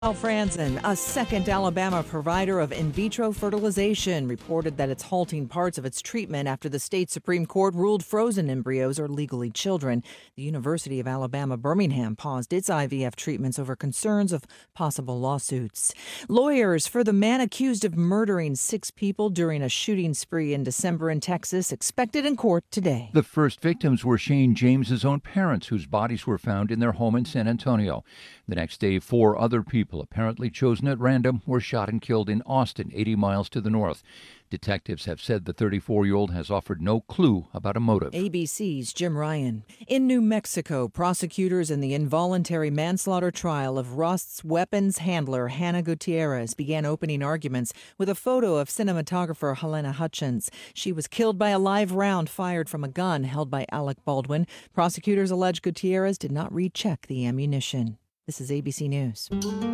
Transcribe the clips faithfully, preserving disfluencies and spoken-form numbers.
Al Franzen, a second Alabama provider of in vitro fertilization, reported that it's halting parts of its treatment after the state Supreme Court ruled frozen embryos are legally children. The University of Alabama Birmingham paused its I V F treatments over concerns of possible lawsuits. Lawyers for the man accused of murdering six people during a shooting spree in December in Texas expected in court today. The first victims were Shane James's own parents, whose bodies were found in their home in San Antonio. The next day, four other people, apparently chosen at random, were shot and killed in Austin, eighty miles to the north. Detectives have said the thirty-four-year-old has offered no clue about a motive. A B C's Jim Ryan. In New Mexico, prosecutors in the involuntary manslaughter trial of Rust's weapons handler Hannah Gutierrez began opening arguments with a photo of cinematographer Helena Hutchins. She was killed by a live round fired from a gun held by Alec Baldwin. Prosecutors allege Gutierrez did not recheck the ammunition. This is A B C News.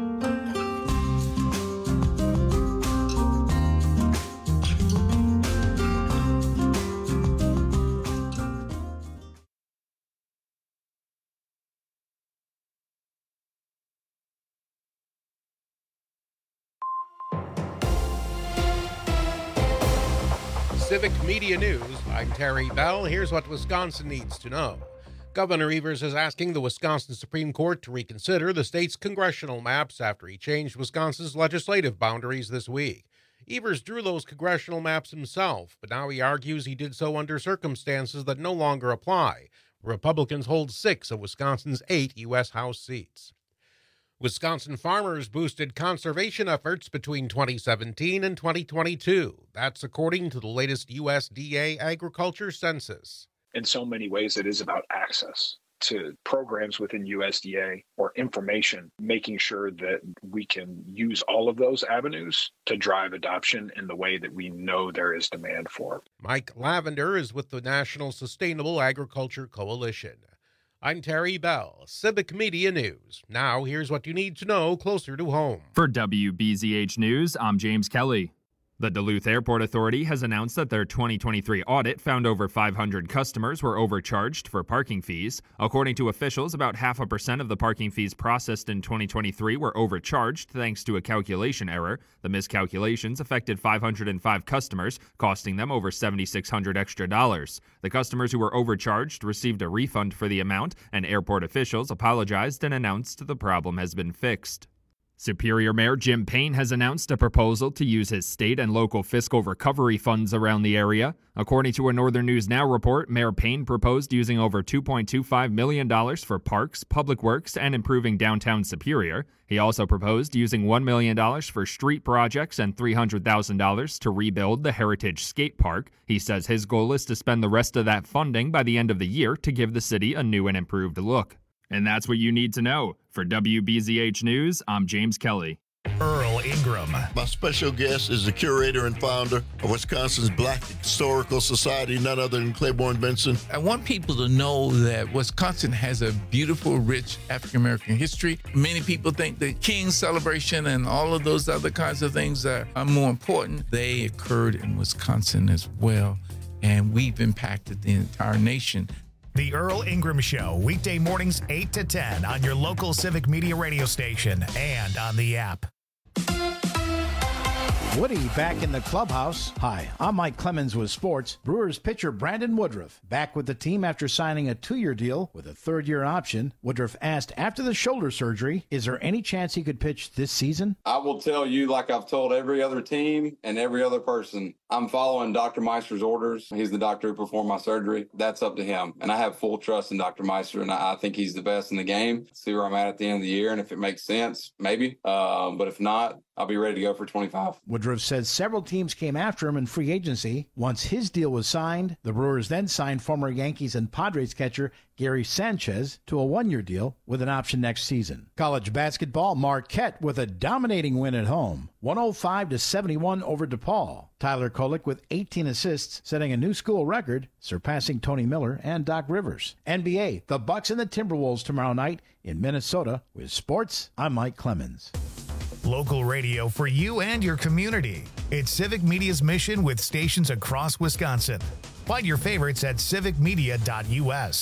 Civic Media News, I'm Terry Bell. Here's what Wisconsin needs to know. Governor Evers is asking the Wisconsin Supreme Court to reconsider the state's congressional maps after he changed Wisconsin's legislative boundaries this week. Evers drew those congressional maps himself, but now he argues he did so under circumstances that no longer apply. Republicans hold six of Wisconsin's eight U S House seats. Wisconsin farmers boosted conservation efforts between twenty seventeen and twenty twenty-two. That's according to the latest U S D A agriculture census. In so many ways, it is about access to programs within U S D A or information, making sure that we can use all of those avenues to drive adoption in the way that we know there is demand for. Mike Lavender is with the National Sustainable Agriculture Coalition. I'm Terry Bell, Civic Media News. Now, here's what you need to know closer to home. For W B Z H News, I'm James Kelly. The Duluth Airport Authority has announced that their twenty twenty-three audit found over five hundred customers were overcharged for parking fees. According to officials, about half a percent of the parking fees processed in twenty twenty-three were overcharged thanks to a calculation error. The miscalculations affected five hundred five customers, costing them over seven thousand six hundred dollars extra dollars. The customers who were overcharged received a refund for the amount, and airport officials apologized and announced the problem has been fixed. Superior Mayor Jim Payne has announced a proposal to use his state and local fiscal recovery funds around the area. According to a Northern News Now report, Mayor Payne proposed using over two point two five million dollars for parks, public works, and improving downtown Superior. He also proposed using one million dollars for street projects and three hundred thousand dollars to rebuild the Heritage Skate Park. He says his goal is to spend the rest of that funding by the end of the year to give the city a new and improved look. And that's what you need to know. For W B Z H News, I'm James Kelly. Earl Ingram. My special guest is the curator and founder of Wisconsin's Black Historical Society, none other than Claiborne Benson. I want people to know that Wisconsin has a beautiful, rich African-American history. Many people think the King's celebration and all of those other kinds of things are, are more important. They occurred in Wisconsin as well, and we've impacted the entire nation. The Earl Ingram Show, weekday mornings eight to ten on your local Civic Media radio station and on the app. Woody back in the clubhouse. Hi, I'm Mike Clemens with sports. Brewers pitcher Brandon Woodruff back with the team after signing a two-year deal with a third-year option. Woodruff asked after the shoulder surgery, is there any chance he could pitch this season? I will tell you, like I've told every other team and every other person, I'm following Doctor Meister's orders. He's the doctor who performed my surgery. That's up to him. And I have full trust in Doctor Meister, and I think he's the best in the game. See where I'm at at the end of the year, and if it makes sense, maybe. Um, but if not, I'll be ready to go for twenty-five. Woodruff says several teams came after him in free agency. Once his deal was signed, the Brewers then signed former Yankees and Padres catcher Gary Sanchez to a one-year deal with an option next season. College basketball, Marquette with a dominating win at home, one oh five to seventy-one over DePaul. Tyler Kolek with eighteen assists, setting a new school record, surpassing Tony Miller and Doc Rivers. N B A, the Bucks and the Timberwolves tomorrow night in Minnesota. With sports, I'm Mike Clemens. Local radio for you and your community. It's Civic Media's mission with stations across Wisconsin. Find your favorites at civic media dot U S.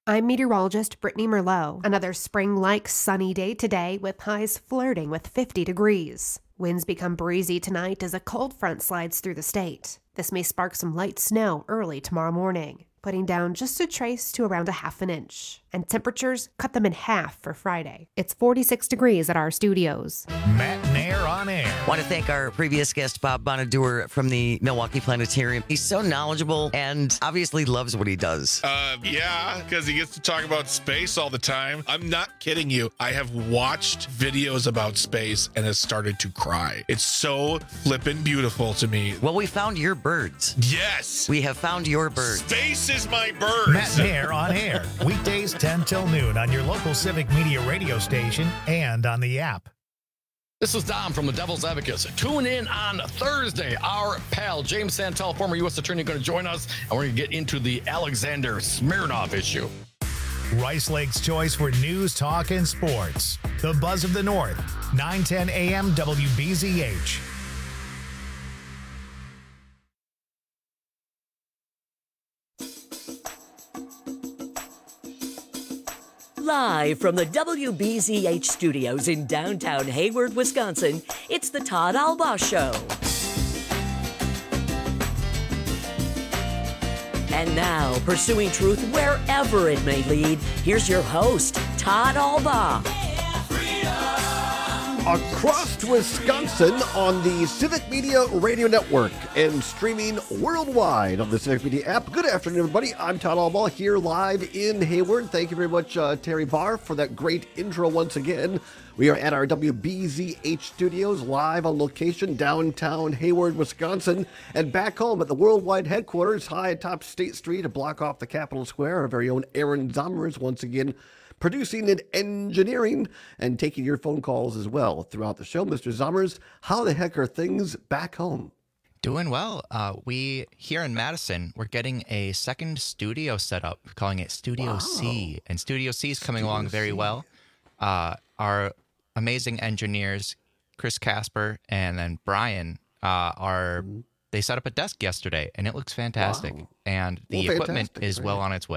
I'm meteorologist Brittany Merlot. Another spring-like sunny day today with highs flirting with fifty degrees. Winds become breezy tonight as a cold front slides through the state. This may spark some light snow early tomorrow morning, putting down just a trace to around a half an inch. And temperatures cut them in half for Friday. It's forty-six degrees at our studios. Matt Nair on air. Want to thank our previous guest, Bob Bonaduer from the Milwaukee Planetarium. He's so knowledgeable and obviously loves what he does. Uh, yeah, because he gets to talk about space all the time. I'm not kidding you. I have watched videos about space and has started to cry. It's so flippin' beautiful to me. Well, we found your birds. Yes. We have found your birds. Space is my birds. Matt Nair on air. Weekdays ten till noon on your local Civic Media radio station and on the app. This is Dom from the Devil's Advocates. Tune in on Thursday. Our pal, James Santel, former U S attorney, going to join us, and we're going to get into the Alexander Smirnov issue. Rice Lake's choice for news, talk, and sports. The Buzz of the North, nine ten a m W B Z H. Live from the W B Z H studios in downtown Hayward, Wisconsin, it's the Todd Albaugh Show. And now, pursuing truth wherever it may lead, here's your host, Todd Albaugh. Across Wisconsin on the Civic Media Radio Network and streaming worldwide on the Civic Media app. Good afternoon, everybody. I'm Todd Albaugh here live in Hayward. Thank you very much, uh, Terry Barr, for that great intro once again. We are at our W B Z H studios, live on location, downtown Hayward, Wisconsin, and back home at the worldwide headquarters, high atop State Street, a block off the Capitol Square. Our very own Aaron Zomers once again producing and engineering and taking your phone calls as well throughout the show. Mister Zomers, how the heck are things back home? Doing well. Uh, we, here in Madison, we're getting a second studio set up, calling it Studio wow. C. And Studio C is coming Studio along very C. well. Uh, our amazing engineers, Chris Casper and then Brian, uh, are mm-hmm. they set up a desk yesterday, and it looks fantastic. Wow. And the well, equipment is right. well on its way.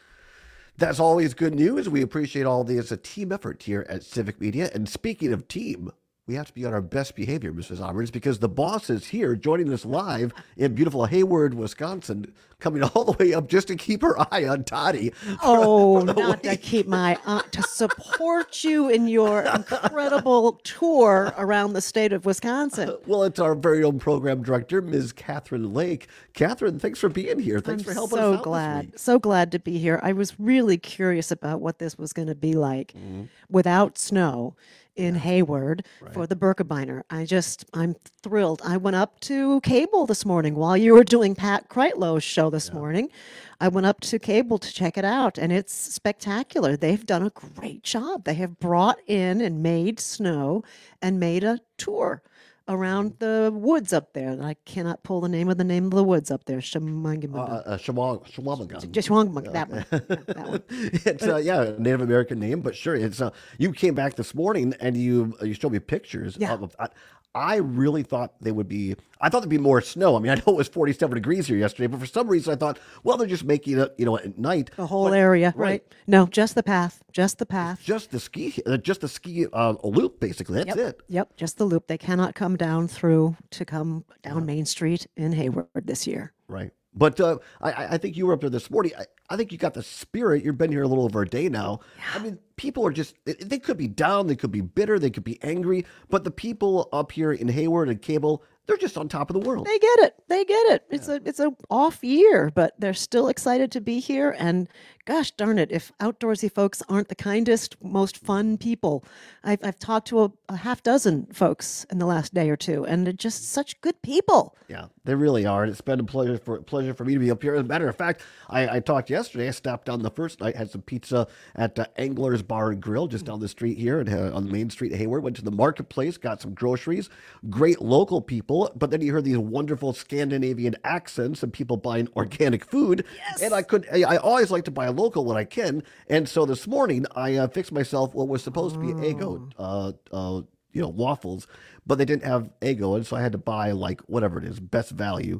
That's always good news. We appreciate all the as a team effort here at Civic Media. And speaking of team, we have to be on our best behavior, Missus Zomers, because the boss is here joining us live in beautiful Hayward, Wisconsin, coming all the way up just to keep her eye on Toddy. Oh, not to keep my eye, to support you in your incredible tour around the state of Wisconsin. Well, it's our very own program director, Miz Catherine Lake. Catherine, thanks for being here. Thanks I'm for helping so us out glad, this week. So glad to be here. I was really curious about what this was going to be like mm-hmm. without snow in yeah. Hayward right. for the Birkebeiner. I just, I'm thrilled. I went up to cable this morning while you were doing Pat Kreitlow's show this yeah. morning. I went up to cable to check it out, and it's spectacular. They've done a great job. They have brought in and made snow and made a tour around the woods up there. I cannot pull the name of the name of the woods up there. Shemangamagan. Uh, uh, Shemangamagan. Shemangamagan. That one. Yeah, that one. It's uh, yeah, a Native American name, but sure. It's uh, you came back this morning and you you showed me pictures. Yeah. Of, I, I really thought they would be. I thought there'd be more snow. I mean, I know it was forty-seven degrees here yesterday, but for some reason I thought, well, they're just making it, you know, at night. The whole but, area, right. right? No, just the path, just the path. Just the ski, uh, just the ski uh, loop, basically. That's yep. it. Yep, just the loop. They cannot come down through to come down yeah. Main Street in Hayward this year. Right. But uh, I, I think you were up there this morning. I, I think you got the spirit. You've been here a little over a day now. Yeah. I mean, people are just, they could be down, they could be bitter, they could be angry, but the people up here in Hayward and Cable, they're just on top of the world. They get it. They get it. It's yeah. a it's a off year, but they're still excited to be here. And gosh darn it, if outdoorsy folks aren't the kindest, most fun people. I've I've talked to a, a half dozen folks in the last day or two, and they're just such good people. Yeah, they really are. It's been a pleasure for pleasure for me to be up here. As a matter of fact, I, I talked yesterday. I stopped down the first night, had some pizza at uh, Angler's Bar and Grill just down the street here and uh, on the main street of Hayward. Went to the marketplace, got some groceries. Great local people. But then you heard these wonderful Scandinavian accents and people buying organic food. Yes. And I could, I, I always like to buy a local when I can. And so this morning I uh, fixed myself what was supposed to be Eggo, uh, uh, you know, waffles, but they didn't have Eggo, and so I had to buy like whatever it is, Best Value.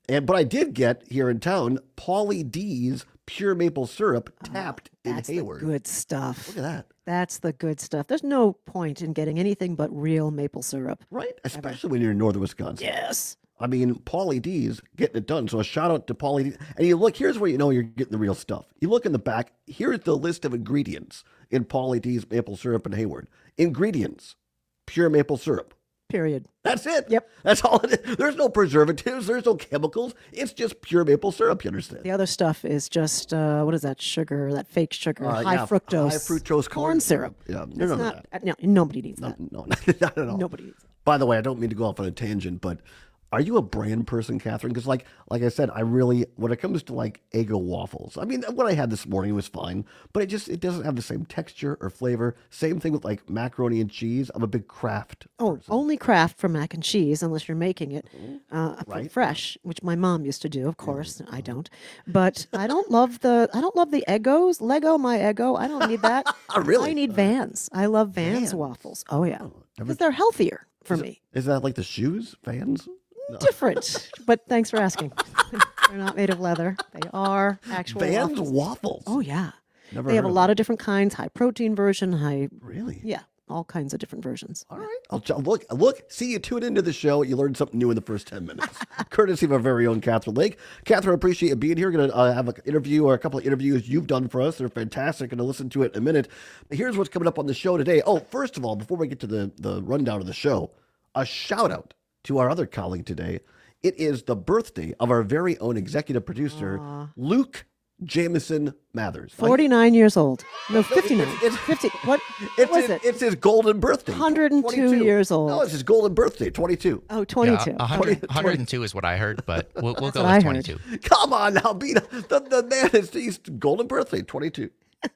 And but I did get here in town Pauly D's pure maple syrup tapped oh, in that's Hayward. The good stuff. Look at that. That's the good stuff. There's no point in getting anything but real maple syrup. Right, especially when you're in northern Wisconsin. Yes. I mean, Pauly D's getting it done. So a shout out to Pauly D. And you look, here's where you know you're getting the real stuff. You look in the back, here's the list of ingredients in Pauly D's maple syrup in Hayward. Ingredients, pure maple syrup. Period. That's it. Yep. That's all it is. There's no preservatives. There's no chemicals. It's just pure maple syrup, you understand? The other stuff is just, uh, what is that sugar, that fake sugar, Uh, high yeah, fructose. high fructose corn, corn syrup. Yeah, It's none of not, that. No, nobody needs No, that. no, not at all. Nobody needs that. By the way, I don't mean to go off on a tangent, but are you a brand person, Catherine? Because like like I said, I really, when it comes to like Eggo waffles, I mean, what I had this morning was fine, but it just, it doesn't have the same texture or flavor. Same thing with like macaroni and cheese. I'm a big Kraft. Oh, only Kraft for mac and cheese, unless you're making it uh, Right. fresh, which my mom used to do. Of course, I don't. But I don't love the I don't love the Eggos. Lego my Eggo. I don't need that. Really? I need Vans. I love Vans, Vans. waffles. Oh yeah, never- because they're healthier for Is it- me. Is that like the shoes, Vans? No. Different, but thanks for asking. They're not made of leather. They are actual Vans waffles. waffles. Oh yeah. Never They have heard a of lot them. of different kinds. High protein version. High. Really? Yeah. All kinds of different versions. All right. I'll ch- look, look, see, you tune into the show. You learned something new in the first ten minutes. Courtesy of our very own Catherine Lake. Catherine, appreciate you being here. Going to uh, have an interview or a couple of interviews you've done for us. They're fantastic. Going to listen to it in a minute. Here's what's coming up on the show today. Oh, first of all, before we get to the, the rundown of the show, a shout out to our other colleague today. It is the birthday of our very own executive producer, Aw. Luke Jameson Mathers. forty-nine years old. No, fifty-nine. it's- it's- fifty. What, It's what was his, it? It's his golden birthday. one hundred two twenty-two. years old. No, it's his golden birthday, twenty-two. Oh, twenty-two. Yeah, one hundred, one hundred two is what I heard, but we'll, we'll That's go what I with heard. twenty-two. Come on now, beat the, the man is he's golden birthday, twenty-two.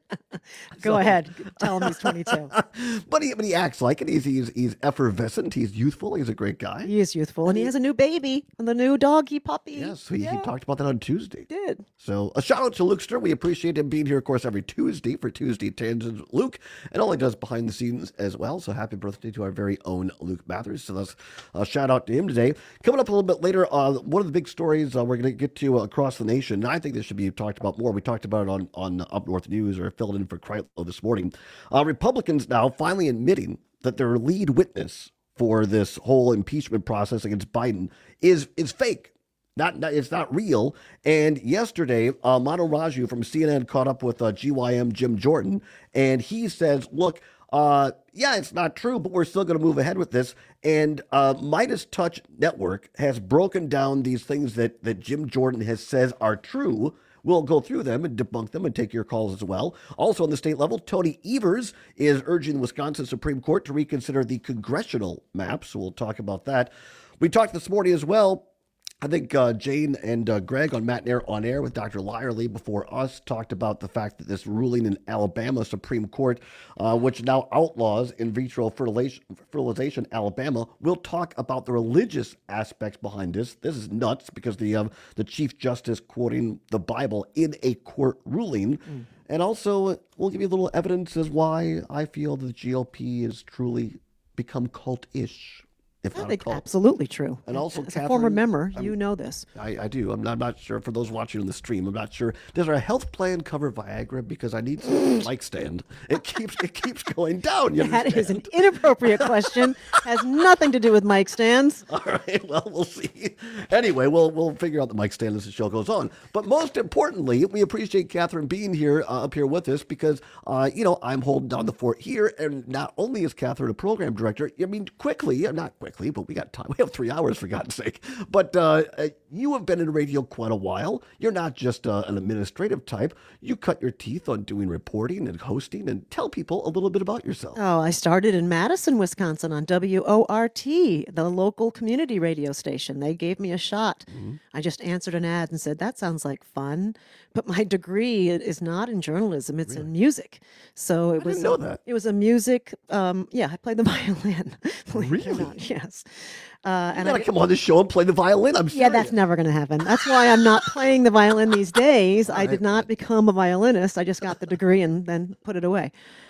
Go ahead. Tell him he's twenty-two. But he, but he acts like it. He's, he's he's effervescent. He's youthful. He's a great guy. He is youthful, and he has a new baby, and the new doggy puppy. Yes, he, he talked about that on Tuesday. He did. So a shout out to Lukester. We appreciate him being here, of course, every Tuesday for Tuesday Tangents with Luke, and all he does behind the scenes as well. So happy birthday to our very own Luke Mathers. So that's a shout out to him today. Coming up a little bit later, uh, one of the big stories uh, we're going to get to uh, across the nation, and I think this should be talked about more. We talked about it on, on Up North News or filled in for Kreitlow this morning. Uh, Republicans now finally admitting that their lead witness for this whole impeachment process against Biden is is fake. Not, not it's not real. And yesterday, uh, Manu Raju from C N N caught up with uh, G Y M Jim Jordan, and he says, "Look, uh, yeah, it's not true, but we're still going to move ahead with this." And uh, Midas Touch Network has broken down these things that that Jim Jordan has says are true. We'll go through them and debunk them and take your calls as well. Also on the state level, Tony Evers is urging the Wisconsin Supreme Court to reconsider the congressional map. So we'll talk about that. We talked this morning as well. I think uh, Jane and uh, Greg on Matt and Air on Air with Doctor Lyerly before us talked about the fact that this ruling in Alabama Supreme Court, uh, which now outlaws in vitro fertilization, fertilization Alabama, will talk about the religious aspects behind this. This is nuts because the uh, the Chief Justice quoting the Bible in a court ruling. Mm. And also, we'll give you a little evidence as why I feel that the G O P has truly become cult-ish. If I not think a cult. absolutely true. And also, as a former Catherine, member, I'm- you know this. I, I do. I'm not, I'm not sure. For those watching on the stream, I'm not sure. Does our health plan cover Viagra? Because I need some mic stand. It keeps it keeps going down. You That is an understand? inappropriate question. Has nothing to do with mic stands. All right. Well, we'll see. Anyway, we'll we'll figure out the mic stand as the show goes on. But most importantly, we appreciate Catherine being here uh, up here with us because uh, you know I'm holding down the fort here, and not only is Catherine a program director. I mean, quickly, uh, not quickly, but we got time. We have three hours for God's sake. But uh, uh, you have been in radio quite a while. You're not just uh, an administrative type. You cut your teeth on doing reporting and hosting. And tell people a little bit about yourself. Oh, I started in Madison, Wisconsin on W O R T, the local community radio station. They gave me a shot. Mm-hmm. I just answered an ad and said, that sounds like fun. But my degree is not in journalism, it's in music. So it I was didn't know a, that. It was a music, um, yeah, I played the violin. believe it or Really? not, yes. Uh, You and gotta I, come on the show and play the violin. I'm yeah, that's never going to happen. That's why I'm not playing the violin these days. I did not become a violinist. I just got the degree and then put it away.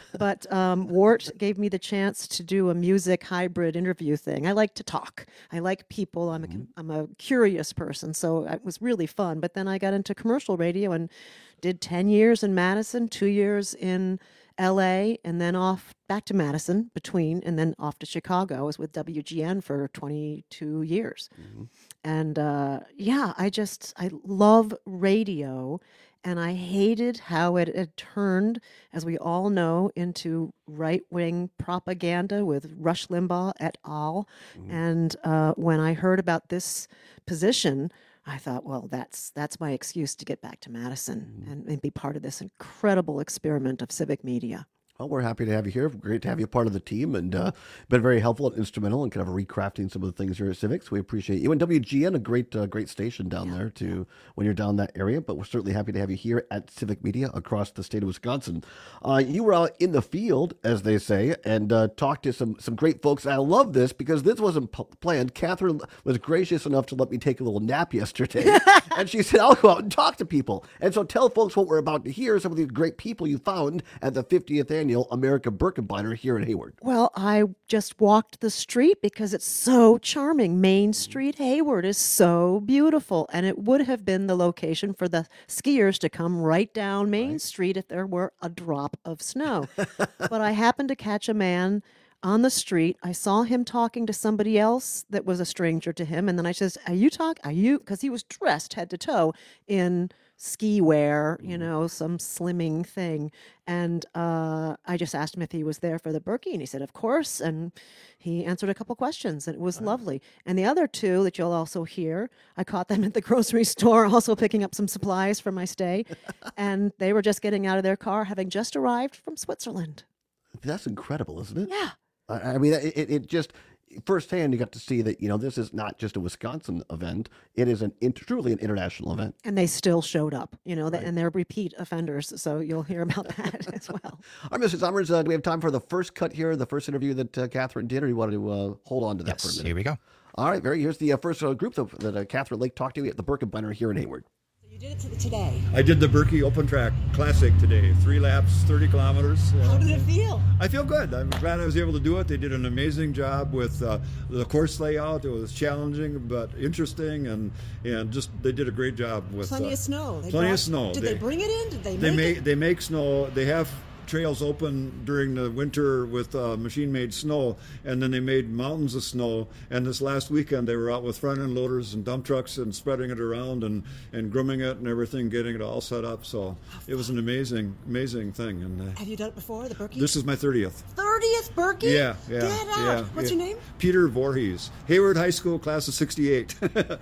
But um, Wart gave me the chance to do a music hybrid interview thing. I like to talk. I like people. I'm a, mm-hmm. I'm a curious person, so it was really fun. But then I got into commercial radio and did ten years in Madison, two years in L A, and then off back to Madison between, and then off to Chicago. I was with W G N for twenty-two years. Mm-hmm. And uh, yeah, I just, I love radio. And I hated how it had turned, as we all know, into right-wing propaganda with Rush Limbaugh et al. Mm-hmm. And uh, when I heard about this position, I thought, well, that's that's my excuse to get back to Madison mm-hmm. and, and be part of this incredible experiment of civic media. Well, we're happy to have you here. Great to have you part of the team, and uh, been very helpful and instrumental in kind of recrafting some of the things here at Civics. We appreciate you. And W G N, a great uh, great station down yeah. there too when you're down that area. But we're certainly happy to have you here at Civic Media across the state of Wisconsin. Uh, you were out in the field, as they say, and uh, talked to some some great folks. And I love this because this wasn't p- planned. Catherine was gracious enough to let me take a little nap yesterday, and she said, "I'll go out and talk to people." And so tell folks what we're about to hear. Some of these great people you found at the fiftieth annual America Birkebeiner here in Hayward. Well, I just walked the street because it's so charming. Main Street, Hayward is so beautiful, and it would have been the location for the skiers to come right down Main right. Street if there were a drop of snow. But I happened to catch a man on the street. I saw him talking to somebody else that was a stranger to him, and then I says, "Are you talking? Are you?" Because he was dressed head to toe in ski wear, you know, some slimming thing. And uh, I just asked him if he was there for the Berkey, and he said, of course. And he answered a couple questions, and it was lovely. And the other two that you'll also hear, I caught them at the grocery store, also picking up some supplies for my stay. And they were just getting out of their car, having just arrived from Switzerland. That's incredible, isn't it? Yeah. I, I mean, it, it just... firsthand, you got to see that, you know, this is not just a Wisconsin event. It is an truly an international event. And they still showed up, you know, right. and they're repeat offenders. So you'll hear about that as well. All right, Mister Summers, uh, do we have time for the first cut here, the first interview that uh, Catherine did, or do you want to uh, hold on to that yes, for a minute? Here we go. All right, very. Here's the uh, first uh, group that, that uh, Catherine Lake talked to at the Birkebeiner here in Hayward. You did it today. I did the Berkey Open Track Classic today. Three laps, thirty kilometers. How did it feel? I feel good. I'm glad I was able to do it. They did an amazing job with uh, the course layout. It was challenging but interesting, and and just they did a great job with plenty uh, of snow. They plenty brought, of snow. Did they, they bring it in? Did they? They make make it? they make snow. They have trails open during the winter with uh, machine-made snow, and then they made mountains of snow. And this last weekend, they were out with front-end loaders and dump trucks and spreading it around and, and grooming it and everything, getting it all set up. So it was an amazing, amazing thing. And uh, have you done it before, the Berkey? This is my thirtieth. thirtieth Berkey? Yeah, yeah. Get out. Yeah, What's yeah. your name? Peter Voorhees. Hayward High School, class of sixty-eight.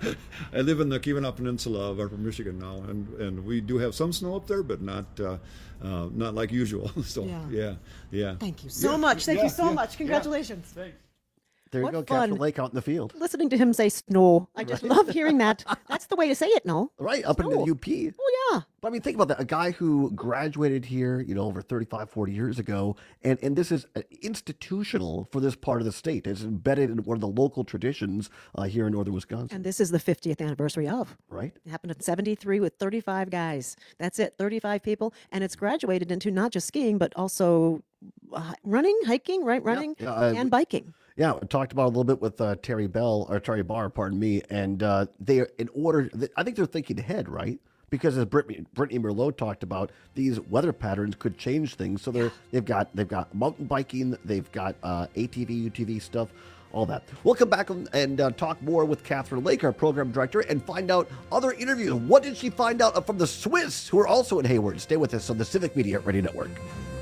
I live in the Keweenaw Peninsula of Upper Michigan now, and, and we do have some snow up there, but not uh, uh, not like usual. So yeah, yeah. yeah. Thank you so yeah. much. Thank yeah, you so yeah, much. Congratulations. Yeah. Thanks. There you what go, fun. Catherine Lake out in the field. Listening to him say snow. I just right. love hearing that. That's the way to say it, no? Right, up snow. in the U P. Oh, yeah. But I mean, think about that. A guy who graduated here, you know, over thirty-five, forty years ago, and, and this is institutional for this part of the state. It's embedded in one of the local traditions uh, here in northern Wisconsin. And this is the fiftieth anniversary of. Right. It happened in seventy-three with thirty-five guys. That's it, thirty-five people. And it's graduated into not just skiing, but also uh, running, hiking, right? Running yeah, uh, and biking. Yeah, we talked about it a little bit with uh, Terry Bell, or Terry Barr, pardon me, and uh, they are in order, I think they're thinking ahead, right? Because as Brittany, Brittany Merlot talked about, these weather patterns could change things. So they're they've got they've got mountain biking, they've got uh, A T V, U T V stuff, all that. We'll come back and uh, talk more with Catherine Lake, our program director, and find out other interviews. What did she find out from the Swiss, who are also in Hayward? Stay with us on the Civic Media Radio Network.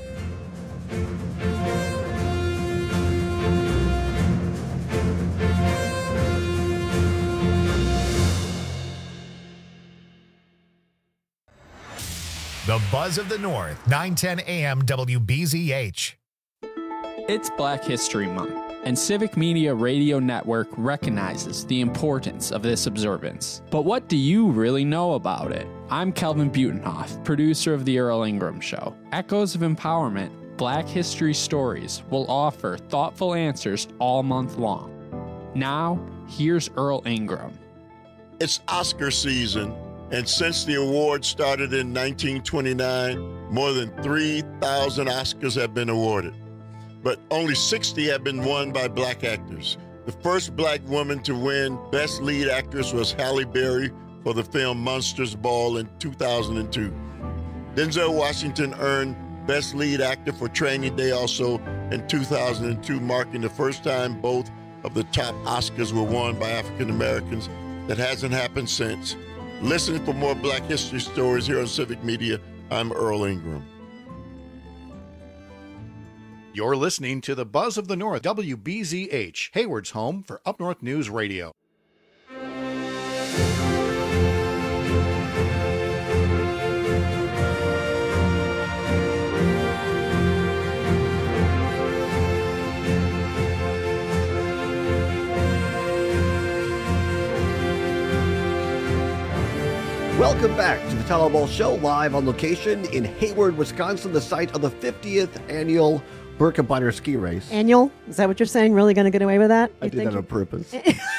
The Buzz of the North, nine ten A M W B Z H. It's Black History Month, and Civic Media Radio Network recognizes the importance of this observance. But what do you really know about it? I'm Kelvin Butenhoff, producer of The Earl Ingram Show. Echoes of Empowerment, Black History Stories will offer thoughtful answers all month long. Now, here's Earl Ingram. It's Oscar season. And since the award started in nineteen twenty-nine, more than three thousand Oscars have been awarded. But only sixty have been won by black actors. The first black woman to win Best Lead Actress was Halle Berry for the film Monsters Ball in two thousand two. Denzel Washington earned Best Lead Actor for Training Day also in two thousand two, marking the first time both of the top Oscars were won by African Americans. That hasn't happened since. Listen for more Black History stories here on Civic Media. I'm Earl Ingram. You're listening to the Buzz of the North, W B Z H, Hayward's home for Up North News Radio. Welcome back to the Todd Ball Show, live on location in Hayward, Wisconsin, the site of the fiftieth annual Birkebeiner ski race. Annual? Is that what you're saying? Really going to get away with that? I You did think that on you- purpose.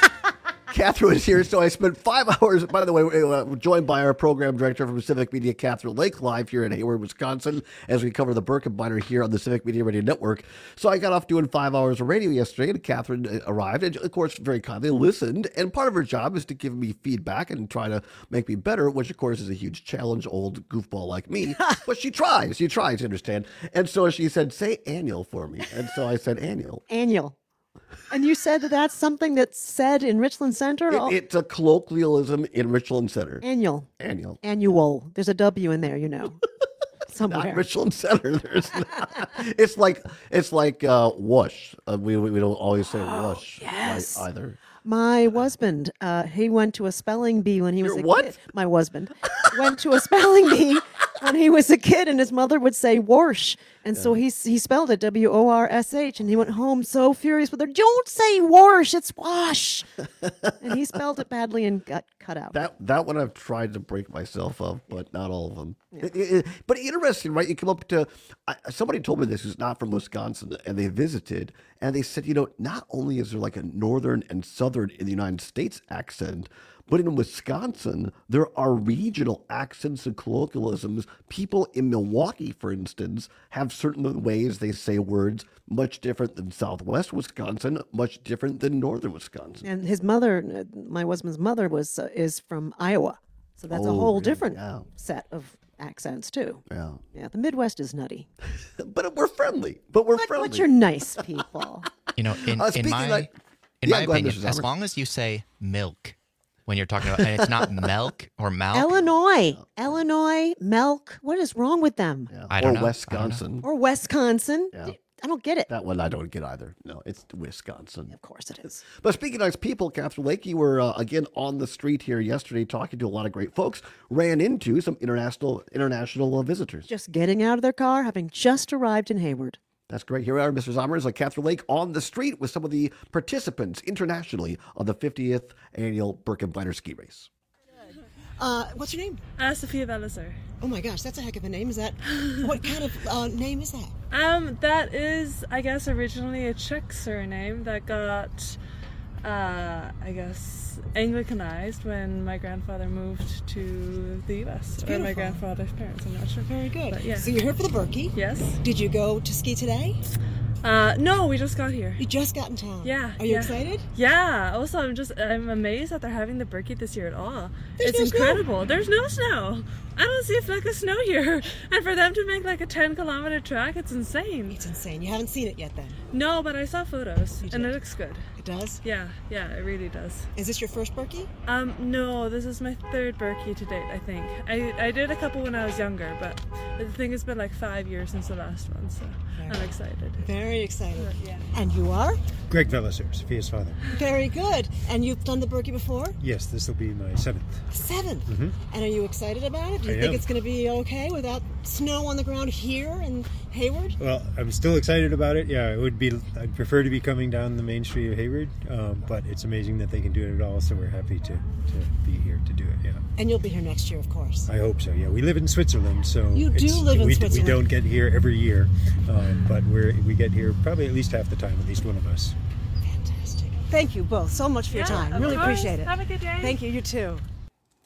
Catherine is here, so I spent five hours. By the way, we're joined by our program director from Civic Media, Catherine Lake, live here in Hayward, Wisconsin, as we cover the Birkebeiner here on the Civic Media Radio Network. So I got off doing five hours of radio yesterday, and Catherine arrived, and of course, very kindly listened. And part of her job is to give me feedback and try to make me better, which of course is a huge challenge, old goofball like me. But she tries. She tries to understand. And so she said, "Say annual for me." And so I said, "Annual." Annual. And you said that that's something that's said in Richland Center? It, it's a colloquialism in Richland Center. Annual. Annual. Annual. There's a W in there, you know. Somewhere. Not Richland Center. There's not. It's like it's like uh, whoosh. Uh, we we don't always say whoosh yes. right, either. My husband, uh, he went to a spelling bee when he was Your a what? kid. My husband went to a spelling bee when he was a kid, and his mother would say "warsh," and so he he spelled it W O R S H, and he went home so furious with her. Don't say "warsh," it's "wash," and he spelled it badly and got cut out. That that one I've tried to break myself of, but not all of them. It- it- but interesting, right? You come up to I, somebody told me this who's not from Wisconsin, and they visited, and they said, you know, not only is there like a northern and southern in the United States accent, but in Wisconsin, there are regional accents and colloquialisms. People in Milwaukee, for instance, have certain ways they say words much different than Southwest Wisconsin, much different than Northern Wisconsin. And his mother, uh, my husband's mother, was uh, is from Iowa, so that's a Oh, whole really? different Yeah. set of accents too. Yeah. Yeah, the Midwest is nutty. But we're friendly. But we're but, friendly. But you're nice people. You know, in, Uh, in speaking my like- in Yeah, my go ahead, opinion, Missus as Summers. long as you say milk when you're talking about, and it's not milk or milk. Illinois, Illinois, milk. What is wrong with them? I or don't know. Wisconsin. Or Wisconsin. Yeah. I don't get it. That one I don't get either. No, it's Wisconsin. Of course it is. But speaking of nice people, Catherine Lake, you were uh, again on the street here yesterday talking to a lot of great folks. Ran into some international international uh, visitors. Just getting out of their car, having just arrived in Hayward. That's great. Here we are, Mister Zommers, like Catherine Lake, on the street with some of the participants internationally on the fiftieth annual Birkebeiner ski race. Uh, what's your name? Uh, Sophia Belisar. Oh my gosh, that's a heck of a name. Is that what kind of uh, name is that? Um, that is, I guess, originally a Czech surname that got, uh, I guess, Anglicanized when my grandfather moved to the U S Or my beautiful. grandfather's parents, I'm not sure. Very good. But, yeah. So you're here for the Berkey? Yes. Did you go to ski today? Uh, no, we just got here. You just got in town. Yeah. Are you yeah. excited? Yeah. Also, I'm just, I'm amazed that they're having the Berkey this year at all. There's it's no snow. incredible. There's no snow. I don't see a fleck of snow here. And for them to make like a ten kilometer track, it's insane. It's insane. You haven't seen it yet then? No, but I saw photos You and did. it looks good. It does? Yeah, yeah, it really does. Is this your first Berkey? Um, no, this is my third Berkey to date, I think. I, I did a couple when I was younger, but I think it's been like five years since the last one, so I'm excited. Very excited. Yeah. And you are? Greg Velisar, Sophia's father. Very good. And you've done the Berkey before? Yes, this will be my seventh. Seventh. Mhm. And are you excited about it? Do you I think am. it's going to be okay without snow on the ground here in Hayward? Well, I'm still excited about it. Yeah, it would be. I'd prefer to be coming down the main street of Hayward, um, but it's amazing that they can do it at all. So we're happy to, to be here to do it. Yeah, And you'll be here next year, of course. I hope so. Yeah, we live in Switzerland, so You do it's- live in we, Switzerland. We don't get here every year, um, but we're we get here probably at least half the time. At least one of us. Thank you both so much for your Yeah, time. of Really course. appreciate it. Have a good day. Thank you. You too.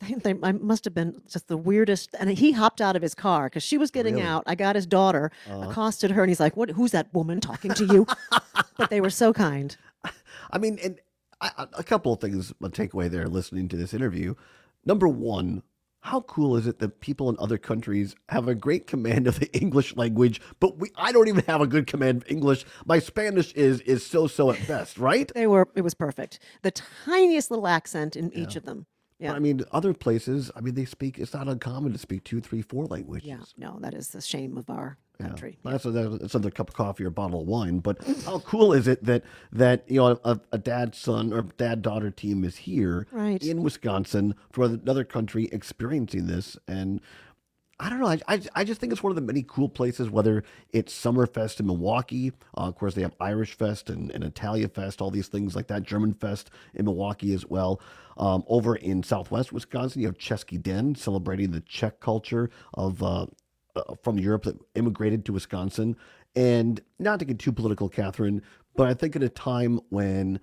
They, they I must have been just the weirdest. And he hopped out of his car because she was getting Really? out. I got his daughter, Uh-huh. accosted her, and he's like, "What? Who's that woman talking to you?" But they were so kind. I mean, and I, a couple of things I'll take away there listening to this interview. Number one, how cool is it that people in other countries have a great command of the English language, but we I don't even have a good command of English. My Spanish is is so-so at best, right? They were. It was perfect. The tiniest little accent in each of them. Yeah. I mean, other places, I mean, they speak, it's not uncommon to speak two, three, four languages. Yeah. No, that is the shame of our country. Yeah. That's, a, that's another cup of coffee or bottle of wine. But how cool is it that, that you know, a, a dad-son or dad-daughter team is here Right. in Wisconsin from another country experiencing this? And I don't know. I, I, I just think it's one of the many cool places, whether it's Summerfest in Milwaukee. Uh, of course, they have Irish Fest and, and Italia Fest, all these things like that. German Fest in Milwaukee as well. Um, over in Southwest Wisconsin, you have Chesky Den celebrating the Czech culture of uh, uh, from Europe that immigrated to Wisconsin. And not to get too political, Catherine, but I think at a time when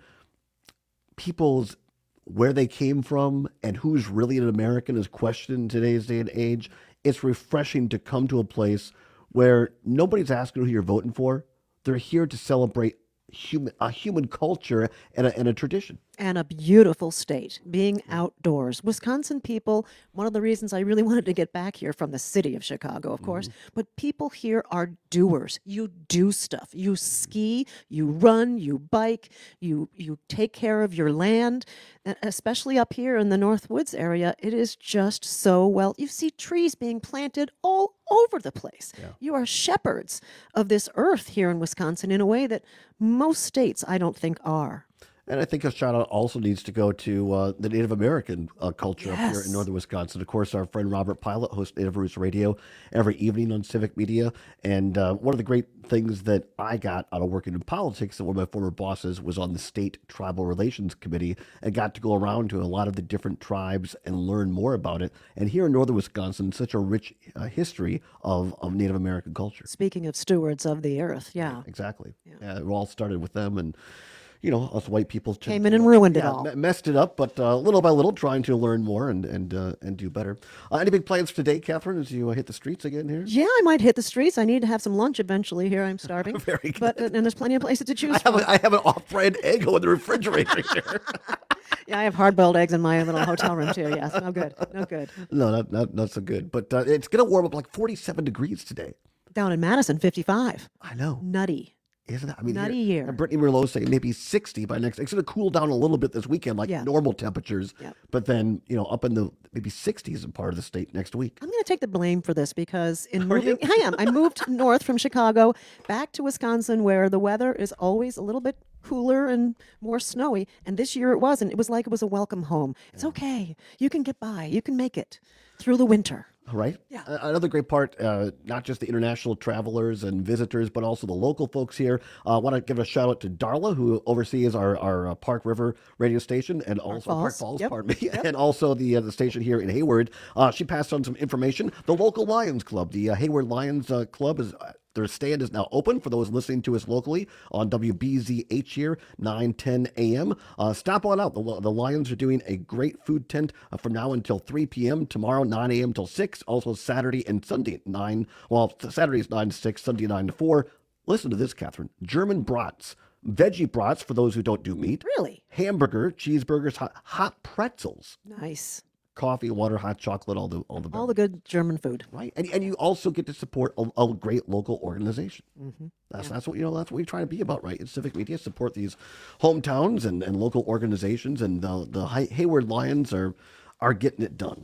people's where they came from and who's really an American is questioned in today's day and age, it's refreshing to come to a place where nobody's asking who you're voting for. They're here to celebrate human a human culture and a, and a tradition. And a beautiful state, being outdoors. Wisconsin people, one of the reasons I really wanted to get back here from the city of Chicago, of course, but people here are doers. You do stuff. You ski, you run, you bike, you you take care of your land. And especially up here in the North Woods area, it is just so well. You see trees being planted all over the place. You are shepherds of this earth here in Wisconsin in a way that most states, I don't think, are. And I think a shout out also needs to go to uh, the Native American uh, culture up here Yes. in northern Wisconsin. Of course, our friend Robert Pilot hosts Native Roots Radio every evening on Civic Media. And uh, one of the great things that I got out of working in politics, and one of my former bosses was on the State Tribal Relations Committee and got to go around to a lot of the different tribes and learn more about it. And here in northern Wisconsin, such a rich uh, history of, of Native American culture. Speaking of stewards of the earth, yeah. Exactly. Yeah, it all started with them, and you know, us white people t- Came in and ruined it yeah, all. me- messed it up, but uh, little by little, trying to learn more and and uh, and do better. Uh, any big plans for today, Catherine? As you uh, hit the streets again here? Yeah, I might hit the streets. I need to have some lunch eventually. Here, I'm starving. Very good. But and there's plenty of places to choose I have, from. a, I have an off-brand Eggo in the refrigerator here. Yeah, I have hard-boiled eggs in my little hotel room too. Yes, no good, no good. No, not not, not so good. But uh, it's going to warm up like forty-seven degrees today. Down in Madison, fifty-five. I know. Nutty. Isn't it? I mean, Nutty year. and Brittany Merlot saying maybe sixty by next. It's going to cool down a little bit this weekend, like Yeah. normal temperatures. Yep. But then, you know, up in the maybe sixties in part of the state next week. I'm going to take the blame for this because in Are moving, you? I am. I moved north from Chicago back to Wisconsin, where the weather is always a little bit cooler and more snowy. And this year it wasn't. It was like it was a welcome home. It's okay. You can get by. You can make it through the winter. Right? Yeah. Another great part, uh, not just the international travelers and visitors, but also the local folks here. I uh, want to give a shout out to Darla, who oversees our, our uh, Park River radio station and also Park Falls. Falls, Yep. pardon me, Yep. and also the uh, the station here in Hayward. Uh, she passed on some information. The local Lions Club, the uh, Hayward Lions uh, Club, is. Uh, Their stand is now open for those listening to us locally on W B Z H here, nine ten a.m. Uh, stop on out. The, the Lions are doing a great food tent uh, from now until three p.m. Tomorrow, nine a.m. till six. Also Saturday and Sunday at nine. Well, Saturday is nine to six, Sunday nine to four. Listen to this, Catherine. German brats. Veggie brats for those who don't do meat. Really? Hamburger, cheeseburgers, hot, hot pretzels. Nice. Coffee, water, hot chocolate, all the all the All the good German food. right, and and you also get to support a, a great local organization. Mm-hmm. That's that's what you know. That's what we try to be about, right? In Civic Media, support these hometowns and, and local organizations, and the the Hay- Hayward Lions are are getting it done.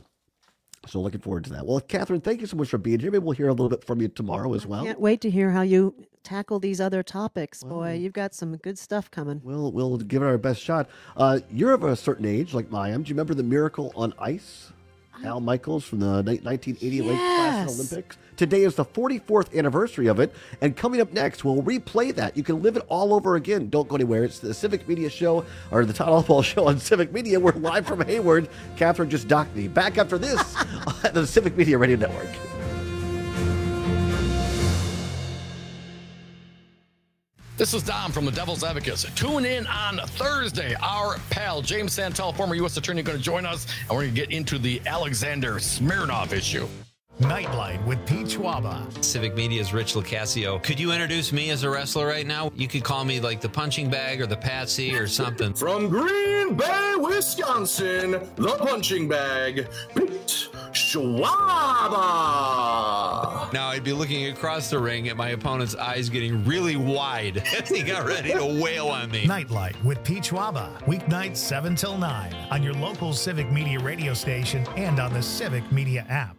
So looking forward to that. Well, Catherine, thank you so much for being here. Maybe we'll hear a little bit from you tomorrow as well. Can't wait to hear how you tackle these other topics. Boy, you've got some good stuff coming. We'll we'll give it our best shot. Uh, you're of a certain age, like I am. Do you remember the Miracle on Ice? Al Michaels from the ni- nineteen eighty Lake Placid Yes. Olympics. Today is the forty-fourth anniversary of it, and coming up next, we'll replay that. You can live it all over again. Don't go anywhere. It's the Civic Media Show, or the Todd Allball Show on Civic Media. We're live from Hayward. Catherine just docked me. Back after this on the Civic Media Radio Network. This is Dom from the Devil's Advocates. Tune in on Thursday. Our pal, James Santel, former U S attorney, going to join us, and we're going to get into the Alexander Smirnoff issue. Nightlight with Pete Schwaba. Civic Media's Rich Lucasio. Could you introduce me as a wrestler right now? You could call me like the punching bag or the patsy or something. From Green Bay, Wisconsin, the punching bag, Pete Schwaba. Now, I'd be looking across the ring at my opponent's eyes getting really wide as he got ready to wail on me. Nightlight with Pete Schwaba. Weeknights seven till nine on your local Civic Media radio station and on the Civic Media app.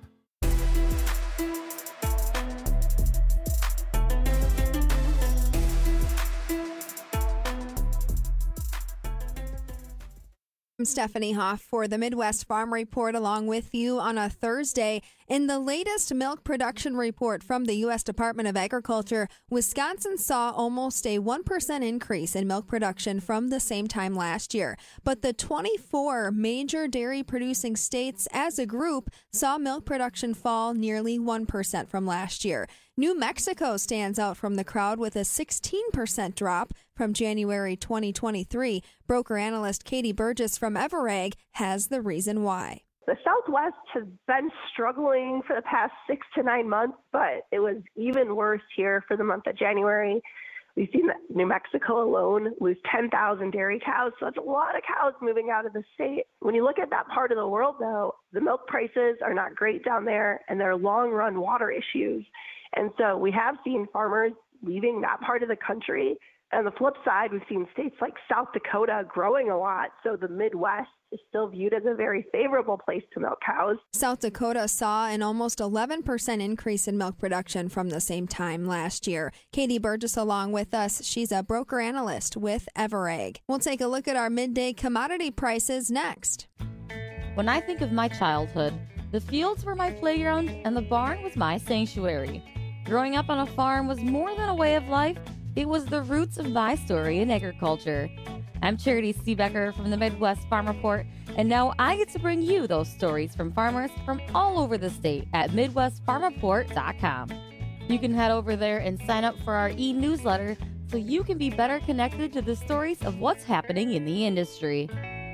I'm Stephanie Hoff for the Midwest Farm Report along with you on a Thursday. In the latest milk production report from the U S Department of Agriculture, Wisconsin saw almost a one percent increase in milk production from the same time last year. But the twenty-four major dairy producing states as a group saw milk production fall nearly one percent from last year. New Mexico stands out from the crowd with a sixteen percent drop from January twenty twenty-three. Broker analyst Katie Burgess from Everegg has the reason why. The Southwest has been struggling for the past six to nine months, but it was even worse here for the month of January. We've seen that New Mexico alone lose ten thousand dairy cows, so that's a lot of cows moving out of the state. When you look at that part of the world, though, the milk prices are not great down there, and there are long-run water issues. And so we have seen farmers leaving that part of the country. On the flip side, we've seen states like South Dakota growing a lot, so the Midwest is still viewed as a very favorable place to milk cows. South Dakota saw an almost eleven percent increase in milk production from the same time last year. Katie Burgess along with us. She's a broker analyst with Everegg. We'll take a look at our midday commodity prices next. When I think of my childhood, the fields were my playground and the barn was my sanctuary. Growing up on a farm was more than a way of life. It was the roots of my story in agriculture. I'm Charity Seebecker from the Midwest Farm Report, and now I get to bring you those stories from farmers from all over the state at midwest farm report dot com. You can head over there and sign up for our e-newsletter so you can be better connected to the stories of what's happening in the industry.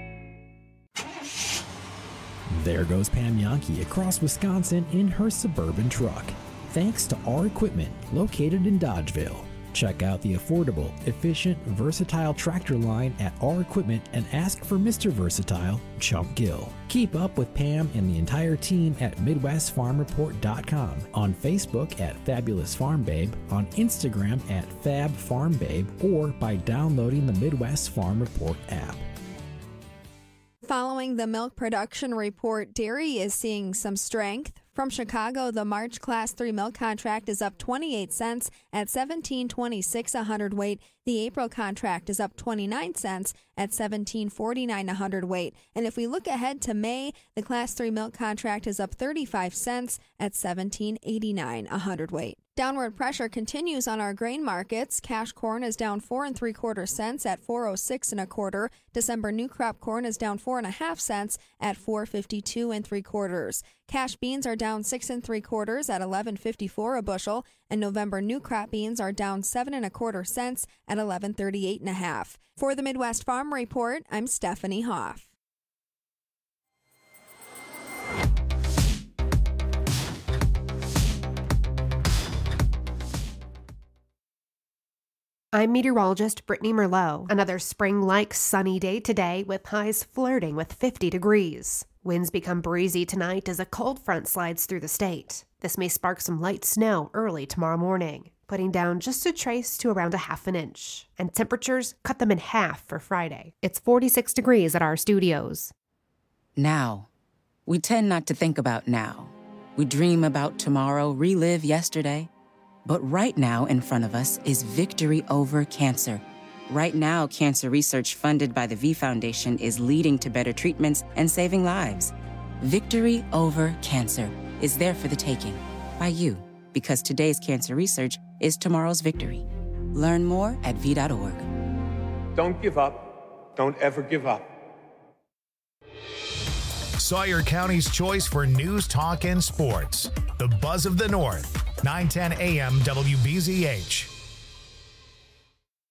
There goes Pam Yankee across Wisconsin in her Suburban truck. Thanks to our equipment located in Dodgeville. Check out the affordable, efficient, versatile tractor line at our equipment and ask for Mister Versatile, Chump Gill. Keep up with Pam and the entire team at midwest farm report dot com, on Facebook at Fabulous Farm Babe, on Instagram at Fab Farm Babe, or by downloading the Midwest Farm Report app. Following the milk production report, dairy is seeing some strength. From Chicago, the March Class three milk contract is up twenty-eight cents at seventeen twenty-six a hundredweight. The April contract is up twenty-nine cents at seventeen forty-nine a hundredweight. And if we look ahead to May, the Class three milk contract is up thirty-five cents at seventeen eighty-nine a hundredweight. Downward pressure continues on our grain markets. Cash corn is down four and three quarter cents at four oh six and a quarter. December new crop corn is down four and a half cents at four fifty-two and three quarters. Cash beans are down six and three quarters at eleven fifty-four a bushel, and November new crop beans are down seven and a quarter cents at eleven thirty-eight and a half. For the Midwest Farm Report, I'm Stephanie Hoff. I'm meteorologist Brittany Merlot. Another spring-like sunny day today with highs flirting with fifty degrees. Winds become breezy tonight as a cold front slides through the state. This may spark some light snow early tomorrow morning, putting down just a trace to around a half an inch. And temperatures cut them in half for Friday. It's forty-six degrees at our studios. Now. We tend not to think about now. We dream about tomorrow, relive yesterday. But right now in front of us is victory over cancer. Right now, cancer research funded by the V Foundation is leading to better treatments and saving lives. Victory over cancer is there for the taking by you, because today's cancer research is tomorrow's victory. Learn more at v dot org. Don't give up. Don't ever give up. Sawyer County's choice for news, talk, and sports. The Buzz of the North. nine ten a m W B Z H.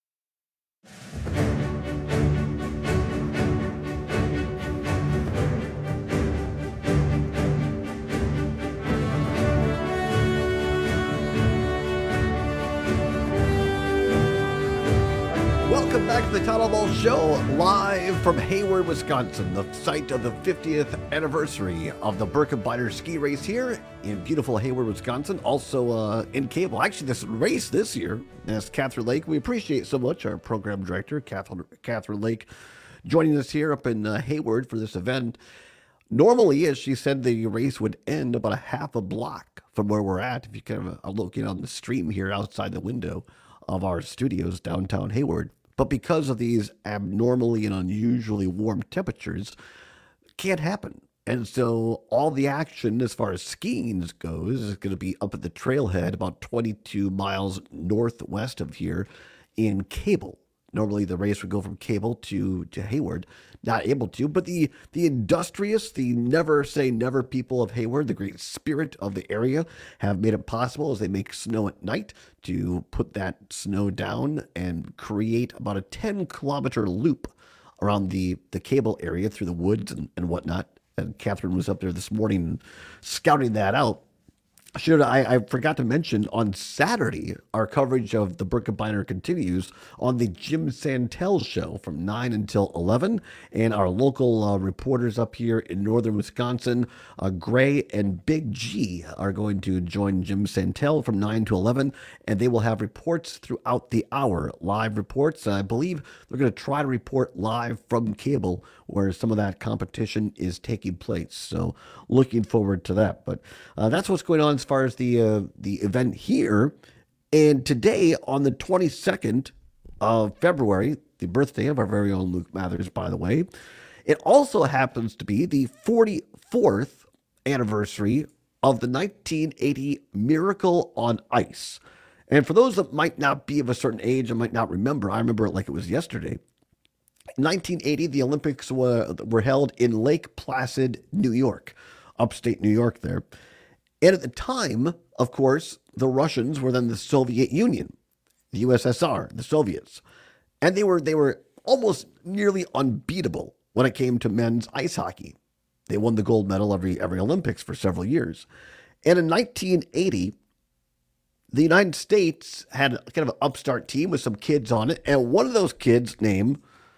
Welcome back to the Todd Ball Show, live from Hayward, Wisconsin, the site of the fiftieth anniversary of the Birkebeiner ski race here in beautiful Hayward, Wisconsin. Also uh, in cable. Actually, this race this year, as Catherine Lake, we appreciate so much our program director, Catherine, Catherine Lake, joining us here up in uh, Hayward for this event. Normally, as she said, the race would end about a half a block from where we're at. If you kind of are looking on the stream here outside the window of our studios downtown Hayward. But because of these abnormally and unusually warm temperatures, can't happen. And so all the action as far as skiing goes is going to be up at the trailhead about twenty-two miles northwest of here in Cable. Normally the race would go from Cable to, to Hayward. Not able to, but the, the industrious, the never say never people of Hayward, the great spirit of the area, have made it possible as they make snow at night to put that snow down and create about a ten kilometer loop around the, the Cable area through the woods and, and whatnot. And Catherine was up there this morning scouting that out. Should I, I forgot to mention on Saturday, our coverage of the Birkebeiner continues on the Jim Santel show from nine until eleven. And our local uh, reporters up here in northern Wisconsin, uh, Gray and Big G, are going to join Jim Santel from nine to eleven. And they will have reports throughout the hour, live reports. I believe they're going to try to report live from Cable where some of that competition is taking place. So looking forward to that. But uh, that's what's going on as far as the uh, the event here. And today, on the twenty-second of February, the birthday of our very own Luke Mathers, by the way, it also happens to be the forty-fourth anniversary of the nineteen eighty Miracle on Ice. And for those that might not be of a certain age and might not remember, I remember it like it was yesterday. nineteen eighty, the Olympics were, were held in Lake Placid, New York, upstate New York there. And at the time, of course, the Russians were then the Soviet Union, the U S S R, the Soviets. And they were they were almost nearly unbeatable when it came to men's ice hockey. They won the gold medal every every Olympics for several years. And in nineteen eighty, the United States had kind of an upstart team with some kids on it. And one of those kids' name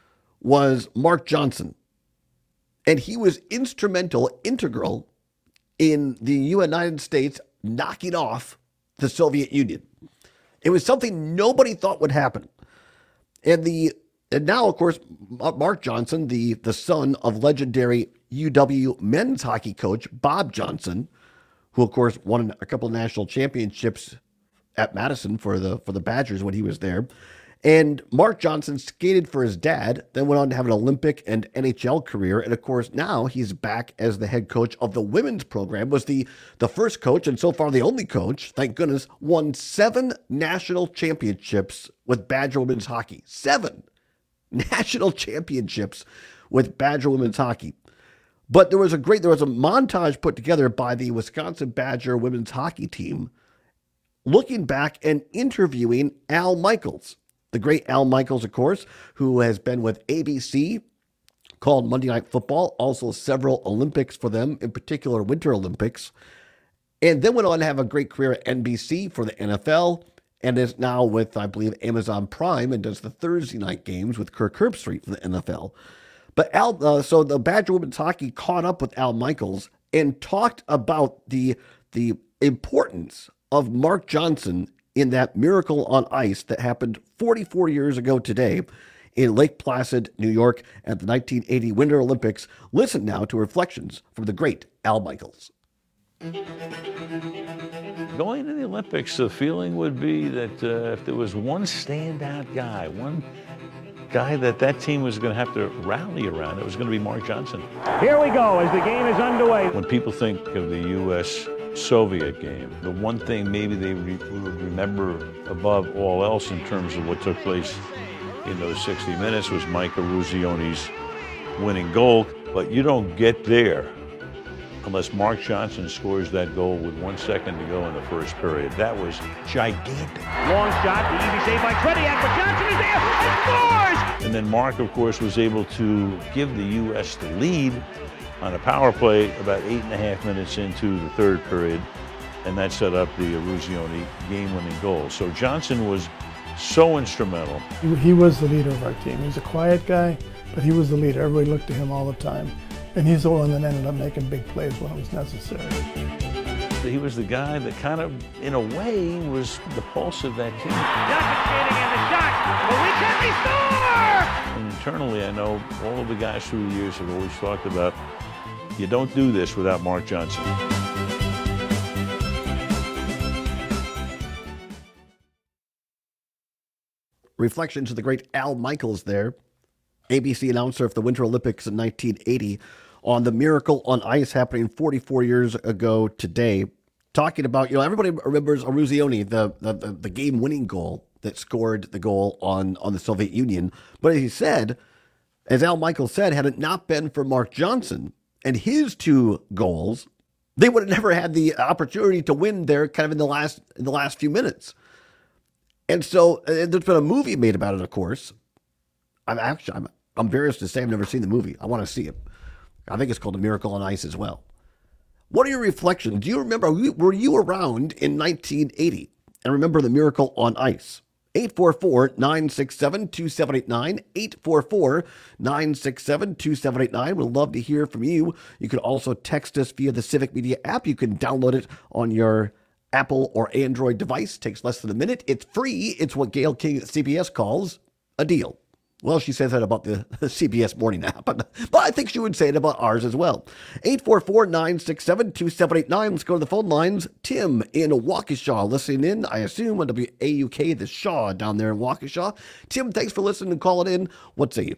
was Mark Johnson. And he was instrumental, integral, in the United States knocking off the Soviet Union. It was something nobody thought would happen. And the and now, of course, Mark Johnson, the, the son of legendary U W men's hockey coach Bob Johnson, who, of course, won a couple of national championships at Madison for the for the Badgers when he was there. And Mark Johnson skated for his dad, then went on to have an Olympic and N H L career. And of course, now he's back as the head coach of the women's program, was the, the first coach and so far the only coach, thank goodness, won seven national championships with Badger women's hockey. Seven national championships with Badger women's hockey. But there was a great, there was a montage put together by the Wisconsin Badger women's hockey team looking back and interviewing Al Michaels. The great Al Michaels, of course, who has been with A B C, called Monday Night Football, also several Olympics for them, in particular Winter Olympics, and then went on to have a great career at N B C for the N F L, and is now with, I believe, Amazon Prime, and does the Thursday night games with Kirk Herbstreit for the N F L. But Al, uh, so the Badger women's hockey caught up with Al Michaels and talked about the the importance of Mark Johnson in that Miracle on Ice that happened forty-four years ago today in Lake Placid, New York at the nineteen eighty Winter Olympics. Listen now to reflections from the great Al Michaels. Going to the Olympics, the feeling would be that uh, if there was one standout guy, one guy that that team was going to have to rally around, it was going to be Mark Johnson. Here we go as the game is underway. When people think of the U S Soviet game, the one thing maybe they re- would remember above all else in terms of what took place in those sixty minutes was Mike Eruzioni's winning goal. But you don't get there unless Mark Johnson scores that goal with one second to go in the first period. That was gigantic. Long shot, the easy save by Tretiak, but Johnson is there and scores! And then Mark, of course, was able to give the U S the lead on a power play about eight and a half minutes into the third period, and that set up the Eruzioni game-winning goal. So Johnson was so instrumental. He, he was the leader of our team. He was a quiet guy, but he was the leader. Everybody looked to him all the time. And he's the one that ended up making big plays when it was necessary. He was the guy that kind of, in a way, was the pulse of that team. Johnson skating and the shot. The weekend they score! And internally, I know all of the guys through the years have always talked about, you don't do this without Mark Johnson. Reflections of the great Al Michaels there, A B C announcer of the Winter Olympics in nineteen eighty, on the Miracle on Ice happening forty-four years ago today, talking about, you know, everybody remembers Eruzione, the, the, the, the game-winning goal that scored the goal on, on the Soviet Union. But as he said, as Al Michaels said, had it not been for Mark Johnson and his two goals, they would have never had the opportunity to win there kind of in the last in the last few minutes. And so uh, there's been a movie made about it, of course. I'm actually I'm embarrassed to say I've never seen the movie. I want to see it. I think it's called A Miracle on Ice as well. What are your reflections? Do you remember, were you around in nineteen eighty and remember the Miracle on Ice? eight four four, nine six seven, two seven eight nine, eight four four, nine six seven, two seven eight nine. We'd love to hear from you. You can also text us via the Civic Media app. You can download it on your Apple or Android device. It takes less than a minute. It's free. It's what Gail King at C B S calls a deal. Well, she says that about the C B S morning app, but, but I think she would say it about ours as well. eight four four, nine six seven, two seven eight nine. Let's go to the phone lines. Tim in Waukesha listening in, I assume, on W A U K, the Shaw down there in Waukesha. Tim, thanks for listening and calling in. What say you?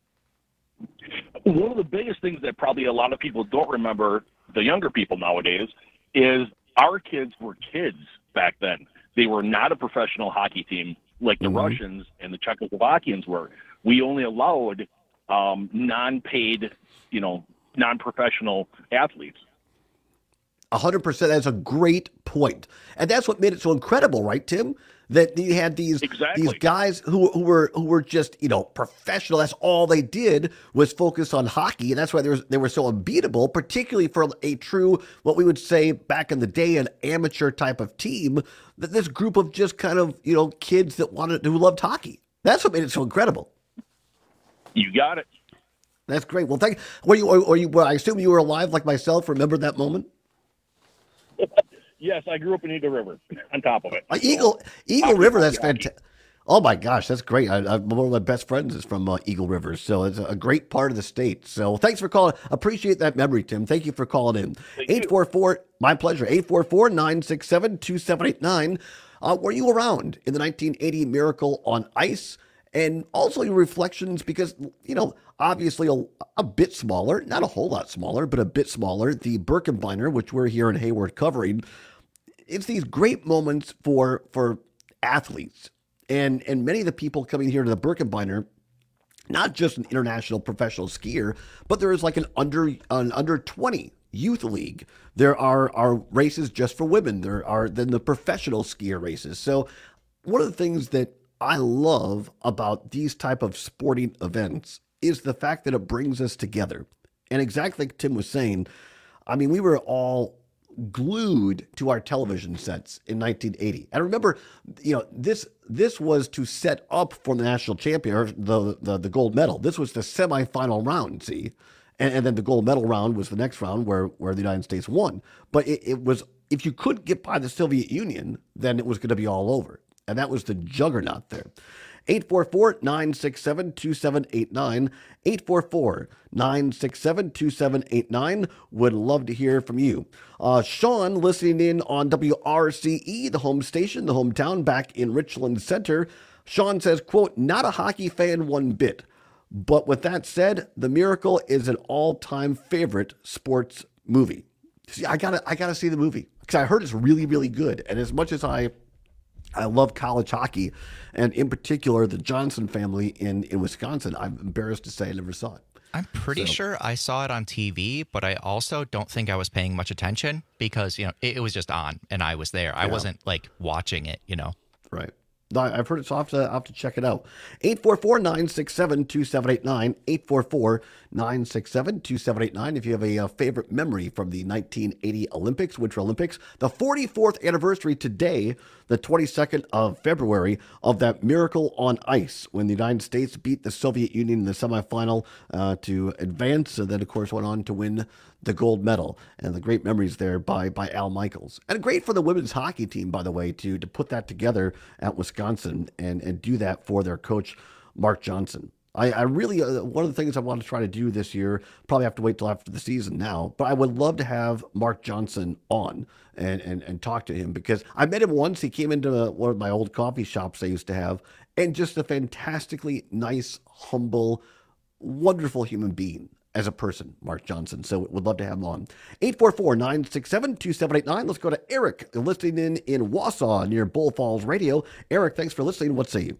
One of the biggest things that probably a lot of people don't remember, the younger people nowadays, is our kids were kids back then. They were not a professional hockey team like the mm-hmm. Russians and the Czechoslovakians were. We only allowed um, non-paid, you know, non-professional athletes. A hundred percent. That's a great point. And that's what made it so incredible, right, Tim? That you had these exactly. these guys who, who were who were just, you know, professional. That's all they did was focus on hockey. And that's why they were, they were so unbeatable, particularly for a true, what we would say back in the day, an amateur type of team, that this group of just kind of, you know, kids that wanted, who loved hockey. That's what made it so incredible. You got it. That's great. Well, thank you. Were you, or, or you, well, I assume you were alive like myself. Remember that moment? Yes, I grew up in Eagle River. On top of it, uh, Eagle Eagle River. That's fantastic. Oh my gosh, that's great. I, I, one of my best friends is from uh, Eagle River, so it's a great part of the state. So thanks for calling. Appreciate that memory, Tim. Thank you for calling in. eight four four, my pleasure. eight four four, nine six seven, two seven eight nine. Uh, were you around in the nineteen eighty Miracle on Ice? And also your reflections, because, you know, obviously a, a bit smaller, not a whole lot smaller, but a bit smaller, the Birkebeiner, which we're here in Hayward covering. It's these great moments for for athletes. And and many of the people coming here to the Birkebeiner, not just an international professional skier, but there is like an under an under twenty youth league. There are, are races just for women. There are then the professional skier races. So one of the things that I love about these type of sporting events is the fact that it brings us together. And exactly like Tim was saying, I mean, we were all glued to our television sets in nineteen eighty. And remember, you know, this this was to set up for the national champion, or the, the, the gold medal. This was the semifinal round, see? And, and then the gold medal round was the next round where, where the United States won. But it, it was, if you couldn't get by the Soviet Union, then it was going to be all over. And that was the juggernaut there. eight four four, nine six seven, two seven eight nine. eight four four, nine six seven, two seven eight nine. Would love to hear from you. Uh, Sean, listening in on W R C E, the home station, the hometown, back in Richland Center. Sean says, quote, not a hockey fan one bit. But with that said, The Miracle is an all-time favorite sports movie. See, I gotta, I gotta see the movie because I heard it's really, really good. And as much as I I love college hockey, and in particular, the Johnson family in, in Wisconsin. I'm embarrassed to say I never saw it. I'm pretty so. sure I saw it on T V, but I also don't think I was paying much attention because, you know, it, it was just on and I was there. I yeah. wasn't like watching it, you know. Right. I've heard it's off to, off to check it out. eight four four, nine six seven, two seven eight nine. eight four four, nine six seven, two seven eight nine. If you have a, a favorite memory from the nineteen eighty Olympics, Winter Olympics, the forty-fourth anniversary today, the twenty-second of February, of that miracle on ice when the United States beat the Soviet Union in the semifinal uh, to advance, and then, of course, went on to win the gold medal. And the great memories there by by Al Michaels. And great for the women's hockey team, by the way, to to put that together at Wisconsin and, and do that for their coach, Mark Johnson. I, I really, uh, one of the things I want to try to do this year, probably have to wait till after the season now, but I would love to have Mark Johnson on and, and, and talk to him, because I met him once. He came into one of my old coffee shops I used to have, and just a fantastically nice, humble, wonderful human being as a person, Mark Johnson. So would love to have him on. eight four four, nine six seven, two seven eight nine. Let's go to Eric, listening in in Wausau near Bull Falls Radio. Eric, thanks for listening. What say you?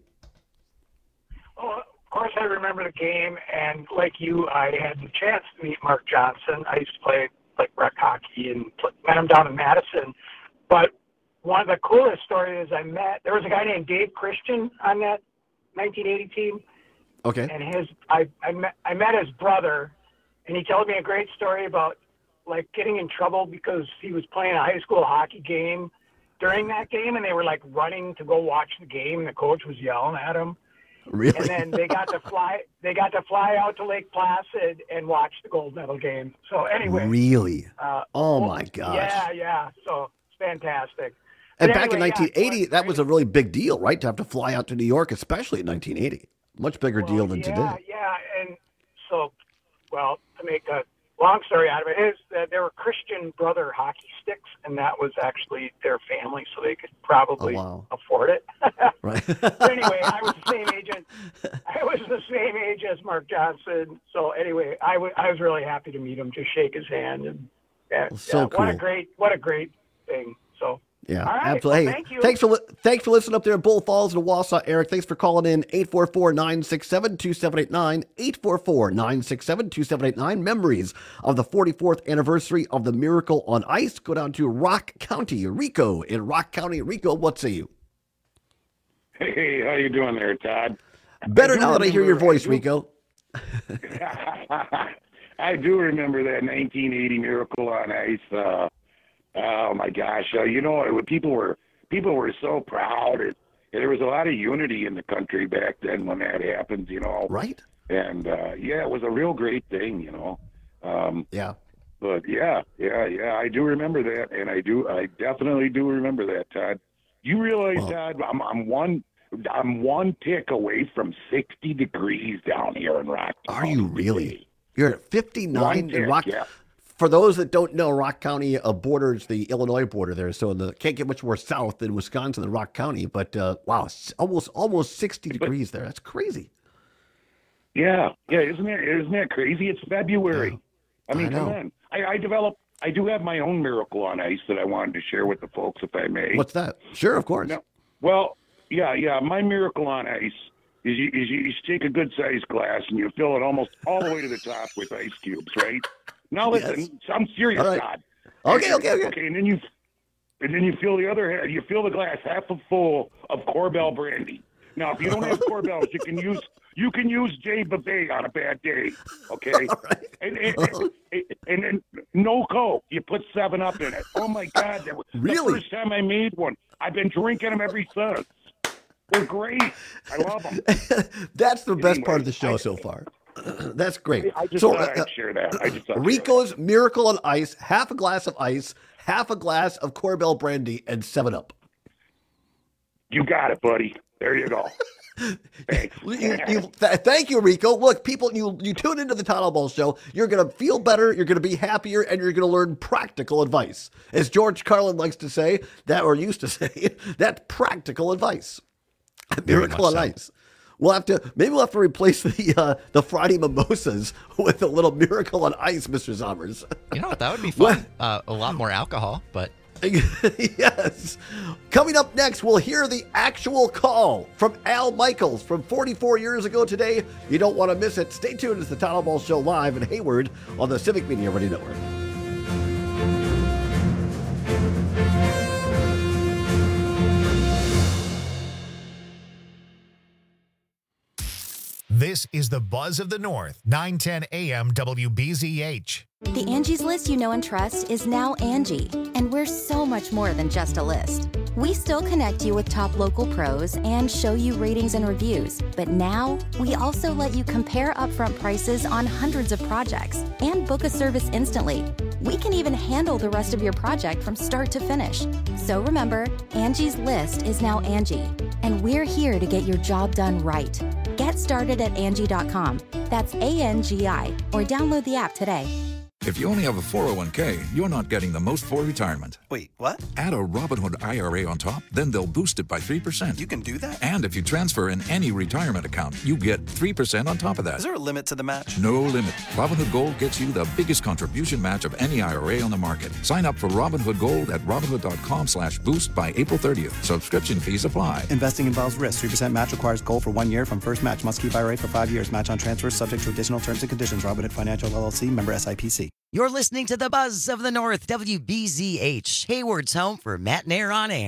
Well, of course, I remember the game, and like you, I had the chance to meet Mark Johnson. I used to play like rec hockey and met him down in Madison. But one of the coolest stories I met, there was a guy named Dave Christian on that nineteen eighty team. Okay. And his, I, I met, I met his brother, and he told me a great story about like getting in trouble because he was playing a high school hockey game during that game, and they were like running to go watch the game, and the coach was yelling at him. Really? And then they got to fly. They got to fly out to Lake Placid and watch the gold medal game. So anyway. Really? Uh, oh my gosh. Yeah, yeah. So it's fantastic. And But back in anyway, nineteen eighty, yeah, that was a really big deal, right? To have to fly out to New York, especially in nineteen eighty. Much bigger deal than yeah, today. Yeah, and so, well, to make a long story out of it, is that they were Christian Brother hockey sticks, and that was actually their family, so they could probably Oh, wow. afford it. Right. But anyway, I was the same age as I was the same age as Mark Johnson. So anyway, I wa- I was really happy to meet him, just shake his hand, and yeah, Well, so yeah, what a cool. great what a great thing. So Yeah, all right, absolutely. well, Hey, thank you. Thanks for li- thanks for listening up there in Bull Falls and Wausau, Eric. Thanks for calling in. eight four four, nine six seven, two seven eight nine. eight four four, nine six seven, two seven eight nine. Memories of the forty-fourth anniversary of the Miracle on Ice. Go down to Rock County, Rico. In Rock County, Rico, what say you? Hey, how you doing there, Todd? Better I do now that I hear your remember- voice, I do- Rico. I do remember that nineteen eighty Miracle on Ice. Uh, oh my gosh! Uh, you know, it, people were people were so proud. It, there was a lot of unity in the country back then when that happened. You know, right? And uh, yeah, it was a real great thing. You know. Um, yeah. But yeah, yeah, yeah, I do remember that, and I do, I definitely do remember that, Todd. You realize, Todd, I'm, I'm one, I'm one pick away from sixty degrees down here in Rock. Are you really? You're at fifty-nine One in pick, Rock. yeah. For those that don't know, Rock County uh, borders the Illinois border there, so the, can't get much more south than Wisconsin than Rock County. But uh, wow, s- almost almost sixty degrees there. That's crazy. Yeah, yeah, isn't that isn't that crazy? It's February. I mean, I come know. on. I, I developed. I do have my own Miracle on Ice that I wanted to share with the folks, if I may. What's that? Sure, of course. No, well, yeah, yeah. My Miracle on Ice is you, is you, you take a good sized glass and you fill it almost all the way to the top with ice cubes, right? Now listen, Yes. I'm serious, All right. Todd. Okay, okay, okay. Okay, and then you and then you fill the other hand. You fill the glass half full of Corbel brandy. Now, if you don't have Corbels, you can use you can use Jay Babay on a bad day. Okay, and, and, and, and then no Coke. You put Seven Up in it. Oh my God, that was Really? the first time I made one. I've been drinking them ever since. They're great. I love them. That's the best Anyway, part of the show I- so far. That's great. I just so, thought uh, I'd share that. I just thought Rico's Miracle on Ice, half a glass of ice, half a glass of Corbel brandy, and Seven Up. you got it, buddy. There you go. Thanks. You- you- th- thank you, Rico. Look, people, you you tune into the Todd Ball Show. You're going to feel better. You're going to be happier, and you're going to learn practical advice, as George Carlin likes to say that, or used to say, that's practical advice. Miracle on so. Ice. We'll have to maybe we'll have to replace the uh, the Friday mimosas with a little Miracle on Ice, Mister Zommers. You know what? That would be fun. Uh, a lot more alcohol, but Yes. Coming up next, we'll hear the actual call from Al Michaels from forty-four years ago today. You don't want to miss it. Stay tuned. It's the Todd Ball Show live in Hayward on the Civic Media Radio Network. is the Buzz of the North, nine ten A M W B Z H. The Angie's List you know and trust is now Angie, and we're so much more than just a list. We still connect you with top local pros and show you ratings and reviews, but now we also let you compare upfront prices on hundreds of projects and book a service instantly. We can even handle the rest of your project from start to finish. So remember, Angie's List is now Angie, and we're here to get your job done right. Get started at Angie dot com. That's A N G I, or download the app today. If you only have a four oh one k, you're not getting the most for retirement. Wait, what? Add a Robinhood I R A on top, then they'll boost it by three percent. You can do that? And if you transfer in any retirement account, you get three percent on top of that. Is there a limit to the match? No limit. Robinhood Gold gets you the biggest contribution match of any I R A on the market. Sign up for Robinhood Gold at Robinhood.com slash boost by April thirtieth. Subscription fees apply. Investing involves risk. three percent match requires gold for one year from first match. Must keep I R A for five years. Match on transfers subject to additional terms and conditions. Robinhood Financial L L C, member S I P C. You're listening to the Buzz of the North, W B Z H, Hayward's home for Matt Nair on Air.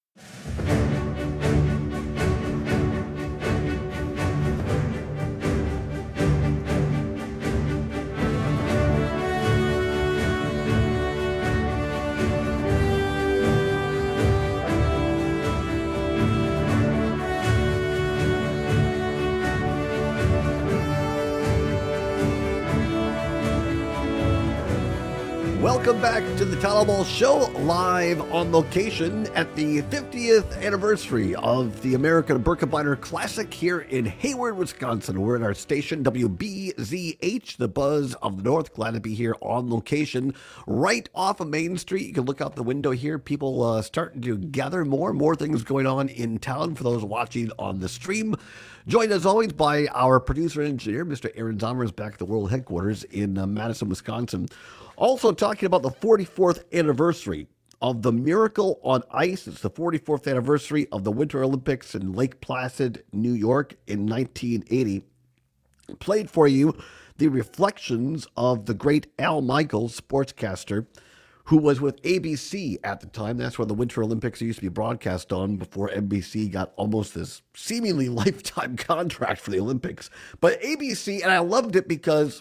Welcome back to the Town Ball Show, live on location at the fiftieth anniversary of the American Birkebeiner Classic here in Hayward, Wisconsin. We're at our station, W B Z H, the Buzz of the North. Glad to be here on location, right off of Main Street. You can look out the window here. People uh, starting to gather more, more things going on in town for those watching on the stream. Joined as always by our producer and engineer, Mister Aaron Zomers, back at the World Headquarters in uh, Madison, Wisconsin. Also talking about the forty-fourth anniversary of the Miracle on Ice. It's the forty-fourth anniversary of the Winter Olympics in Lake Placid, New York in nineteen eighty. Played for you the reflections of the great Al Michaels, sportscaster, who was with A B C at the time. That's where the Winter Olympics used to be broadcast on before N B C got almost this seemingly lifetime contract for the Olympics. But A B C, and I loved it because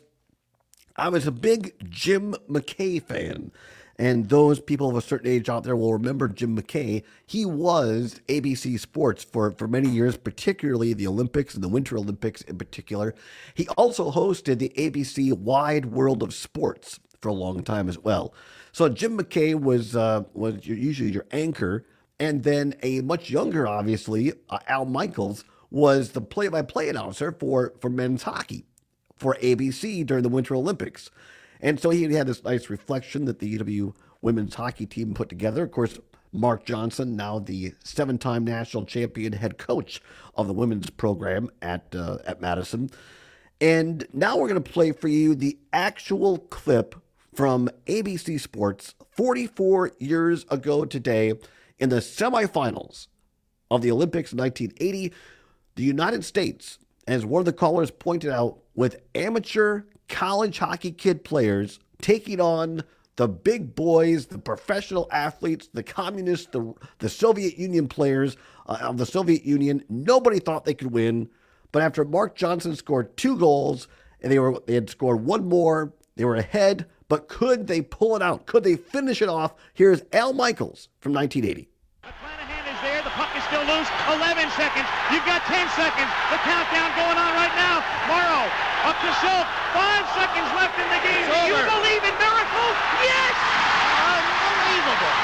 I was a big Jim McKay fan, and those people of a certain age out there will remember Jim McKay. He was A B C Sports for, for many years, particularly the Olympics and the Winter Olympics in particular. He also hosted the A B C Wide World of Sports for a long time as well. So Jim McKay was uh, was usually your anchor, and then a much younger, obviously, uh, Al Michaels was the play-by-play announcer for, for men's hockey for A B C during the Winter Olympics. And so he had this nice reflection that the U W women's hockey team put together. Of course, Mark Johnson, now the seven-time national champion head coach of the women's program at uh, at Madison. And now we're going to play for you the actual clip from A B C Sports forty-four years ago today in the semifinals of the Olympics in nineteen eighty. The United States, as one of the callers pointed out, with amateur college hockey kid players taking on the big boys, the professional athletes, the communists, the, the Soviet Union players uh, of the Soviet Union. Nobody thought they could win. But after Mark Johnson scored two goals, and they were they had scored one more, they were ahead. But could they pull it out? Could they finish it off? Here's Al Michaels from nineteen eighty. Is there. The puck is still loose. eleven seconds. You've got ten seconds. The countdown going on right now. Morrow up to Silk. Five seconds left in the game. Do you believe in miracles? Yes! Unbelievable.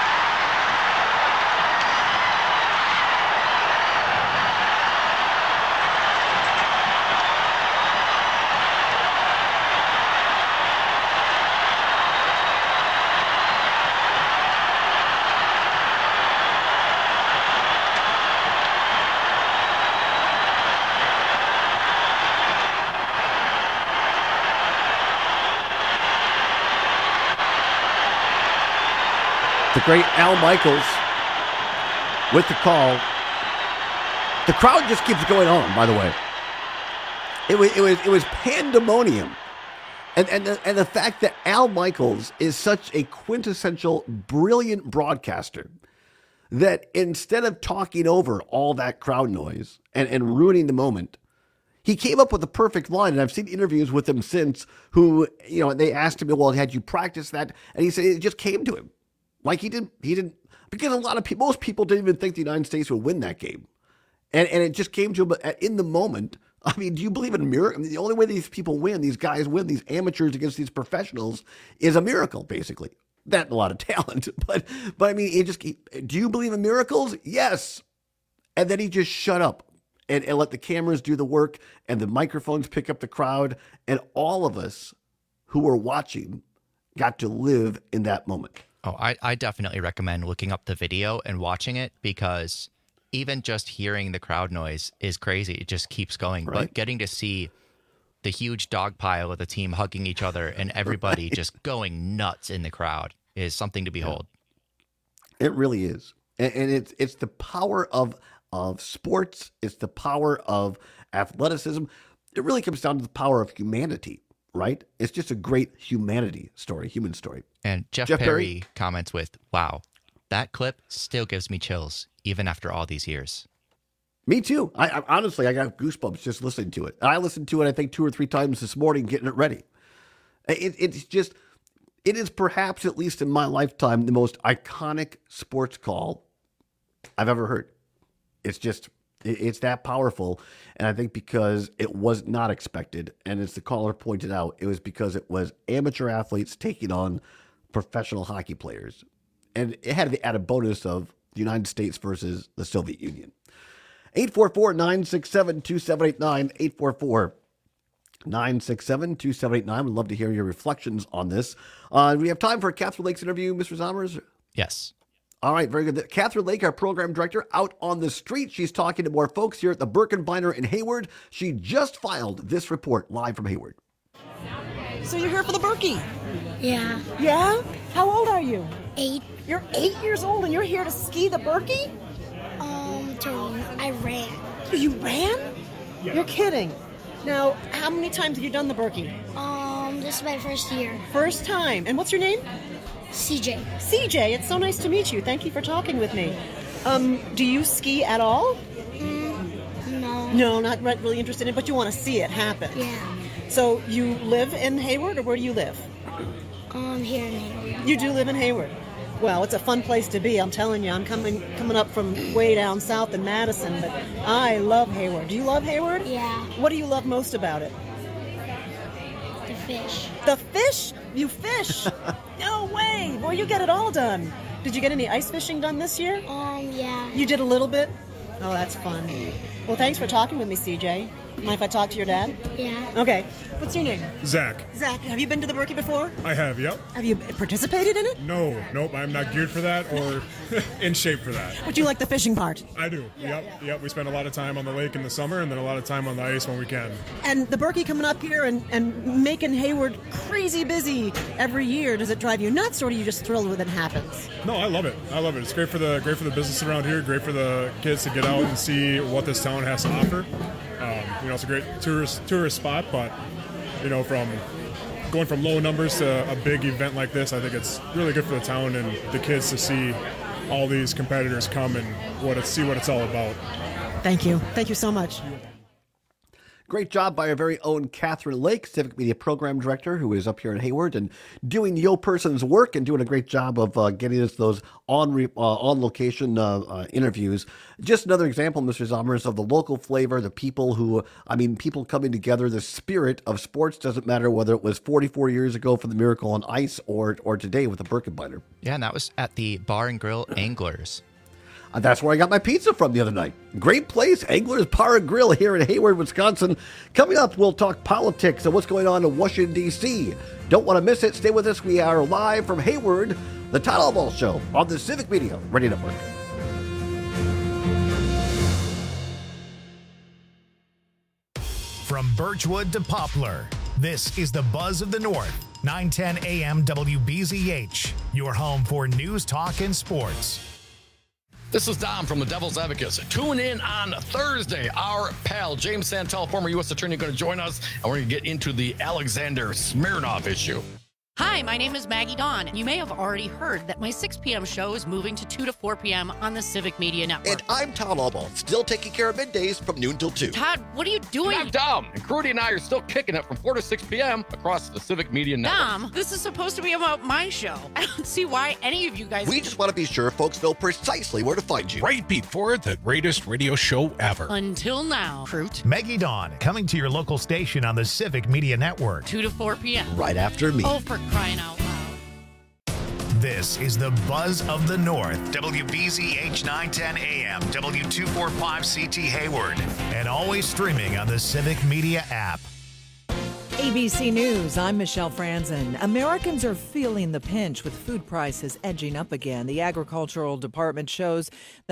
The great Al Michaels with the call. The crowd just keeps going on, by the way. It was it was it was pandemonium. And and the, and the fact that Al Michaels is such a quintessential brilliant broadcaster that instead of talking over all that crowd noise and, and ruining the moment, He came up with the perfect line, and I've seen interviews with him since who, you know, they asked him, well, had you practiced that? And he said it just came to him. Like he didn't, he didn't, because a lot of people, most people didn't even think the United States would win that game. And and it just came to him in the moment. I mean, do you believe in a miracle? I mean, the only way these people win, these guys win, these amateurs against these professionals is a miracle, basically. That and a lot of talent. But, but I mean, it just, do you believe in miracles? Yes. And then he just shut up. And, and let the cameras do the work and the microphones pick up the crowd. And all of us who were watching got to live in that moment. Oh, I, I definitely recommend looking up the video and watching it, because even just hearing the crowd noise is crazy. It just keeps going. Right. But getting to see the huge dog pile of the team hugging each other and everybody right. just going nuts in the crowd is something to behold. It really is. And, and it's it's the power of of sports. It's the power of athleticism. It really comes down to the power of humanity, right? It's just a great humanity story, human story. And Jeff, Jeff Perry, Perry comments with, wow, that clip still gives me chills, even after all these years. Me too. I, I honestly, I got goosebumps just listening to it. I listened to it, I think, two or three times this morning, getting it ready. It, it's just, it is perhaps, at least in my lifetime, the most iconic sports call I've ever heard. It's just, it's that powerful. And I think because it was not expected, and as the caller pointed out, it was because it was amateur athletes taking on professional hockey players. And it had the added bonus of the United States versus the Soviet Union. eight four four, nine six seven, two seven eight nine, eight four four, nine six seven, two seven eight nine. We'd love to hear your reflections on this. Uh, do we have time for a Catherine Lake's interview, Mister Zommers? Yes. All right, very good. Catherine Lake, our program director, out on the street. She's talking to more folks here at the Birkenbeiner in Hayward. She just filed this report live from Hayward. So you're here for the Berkey? Yeah. Yeah? How old are you? Eight. You're eight years old and you're here to ski the Berkey? Um, to, I ran. You ran? Yeah. You're kidding. Now, how many times have you done the Berkey? Um, this is my first year. First time. And what's your name? C J. C J, it's so nice to meet you. Thank you for talking with me. Um, do you ski at all? Mm, no. No, not really interested in it, but you want to see it happen. Yeah. So you live in Hayward, or where do you live? Um, here in Hayward. You do live in Hayward. Well, it's a fun place to be, I'm telling you. I'm coming coming up from way down south in Madison, but I love Hayward. Do you love Hayward? Yeah. What do you love most about it? The fish. The fish? You fish? No way! Well, you get it all done. Did you get any ice fishing done this year? Um, yeah. You did a little bit? Oh, that's fun. Well, thanks for talking with me, C J. Mind if I talk to your dad? Yeah. Okay. What's your name? Zach. Zach, have you been to the Berkey before? I have, yep. Have you participated in it? No, nope, I'm not geared for that or in shape for that. But you like the fishing part? I do, yeah, yep, yeah. yep. We spend a lot of time on the lake in the summer and then a lot of time on the ice when we can. And the Berkey coming up here and, and making Hayward crazy busy every year, does it drive you nuts, or are you just thrilled when it happens? No, I love it. I love it. It's great for the great for the business around here, great for the kids to get out and see what this town has to offer. Um, you know, it's a great tourist tourist spot, but you know, from going from low numbers to a big event like this, I think it's really good for the town and the kids to see all these competitors come and what it's, see what it's all about. Thank you. Thank you so much. Great job by our very own Catherine Lake, Civic Media Program Director, who is up here in Hayward and doing Yo Person's work and doing a great job of uh, getting us those on re- uh, on location uh, uh, interviews. Just another example, Mister Zommers, of the local flavor, the people who, I mean, people coming together. The spirit of sports doesn't matter whether it was forty-four years ago for the Miracle on Ice or or today with the Birkenbeiner. Yeah, and that was at the Bar and Grill Anglers. Uh, that's where I got my pizza from the other night. Great place, Anglers Bar and Grill here in Hayward, Wisconsin. Coming up, we'll talk politics and what's going on in Washington, D C Don't want to miss it. Stay with us. We are live from Hayward, the Todd Albaugh Show on the Civic Media Radio Network. From Birchwood to Poplar, this is the Buzz of the North, nine ten A M W B Z H, your home for news, talk, and sports. This is Dom from the Devil's Advocates. Tune in on Thursday. Our pal, James Santel, former U S attorney, going to join us, and we're going to get into the Alexander Smirnov issue. Hi, my name is Maggie Dawn. You may have already heard that my six p.m. show is moving to two to four p.m. on the Civic Media Network. And I'm Todd Albaugh, still taking care of middays from noon till two. Todd, what are you doing? I'm Dom, and Crudy and I are still kicking it from four to six p.m. across the Civic Media Network. Dom, this is supposed to be about my show. I don't see why any of you guys... We just want to be sure folks know precisely where to find you. Right before the greatest radio show ever. Until now. Fruit. Maggie Dawn, coming to your local station on the Civic Media Network. two to four p.m. Right after me. Oh, for crying out loud. This is the Buzz of the North, W B Z H nine ten A M, W two forty-five C T Hayward, and always streaming on the Civic Media app. A B C News, I'm Michelle Franzen. Americans are feeling the pinch with food prices edging up again. The Agricultural Department shows that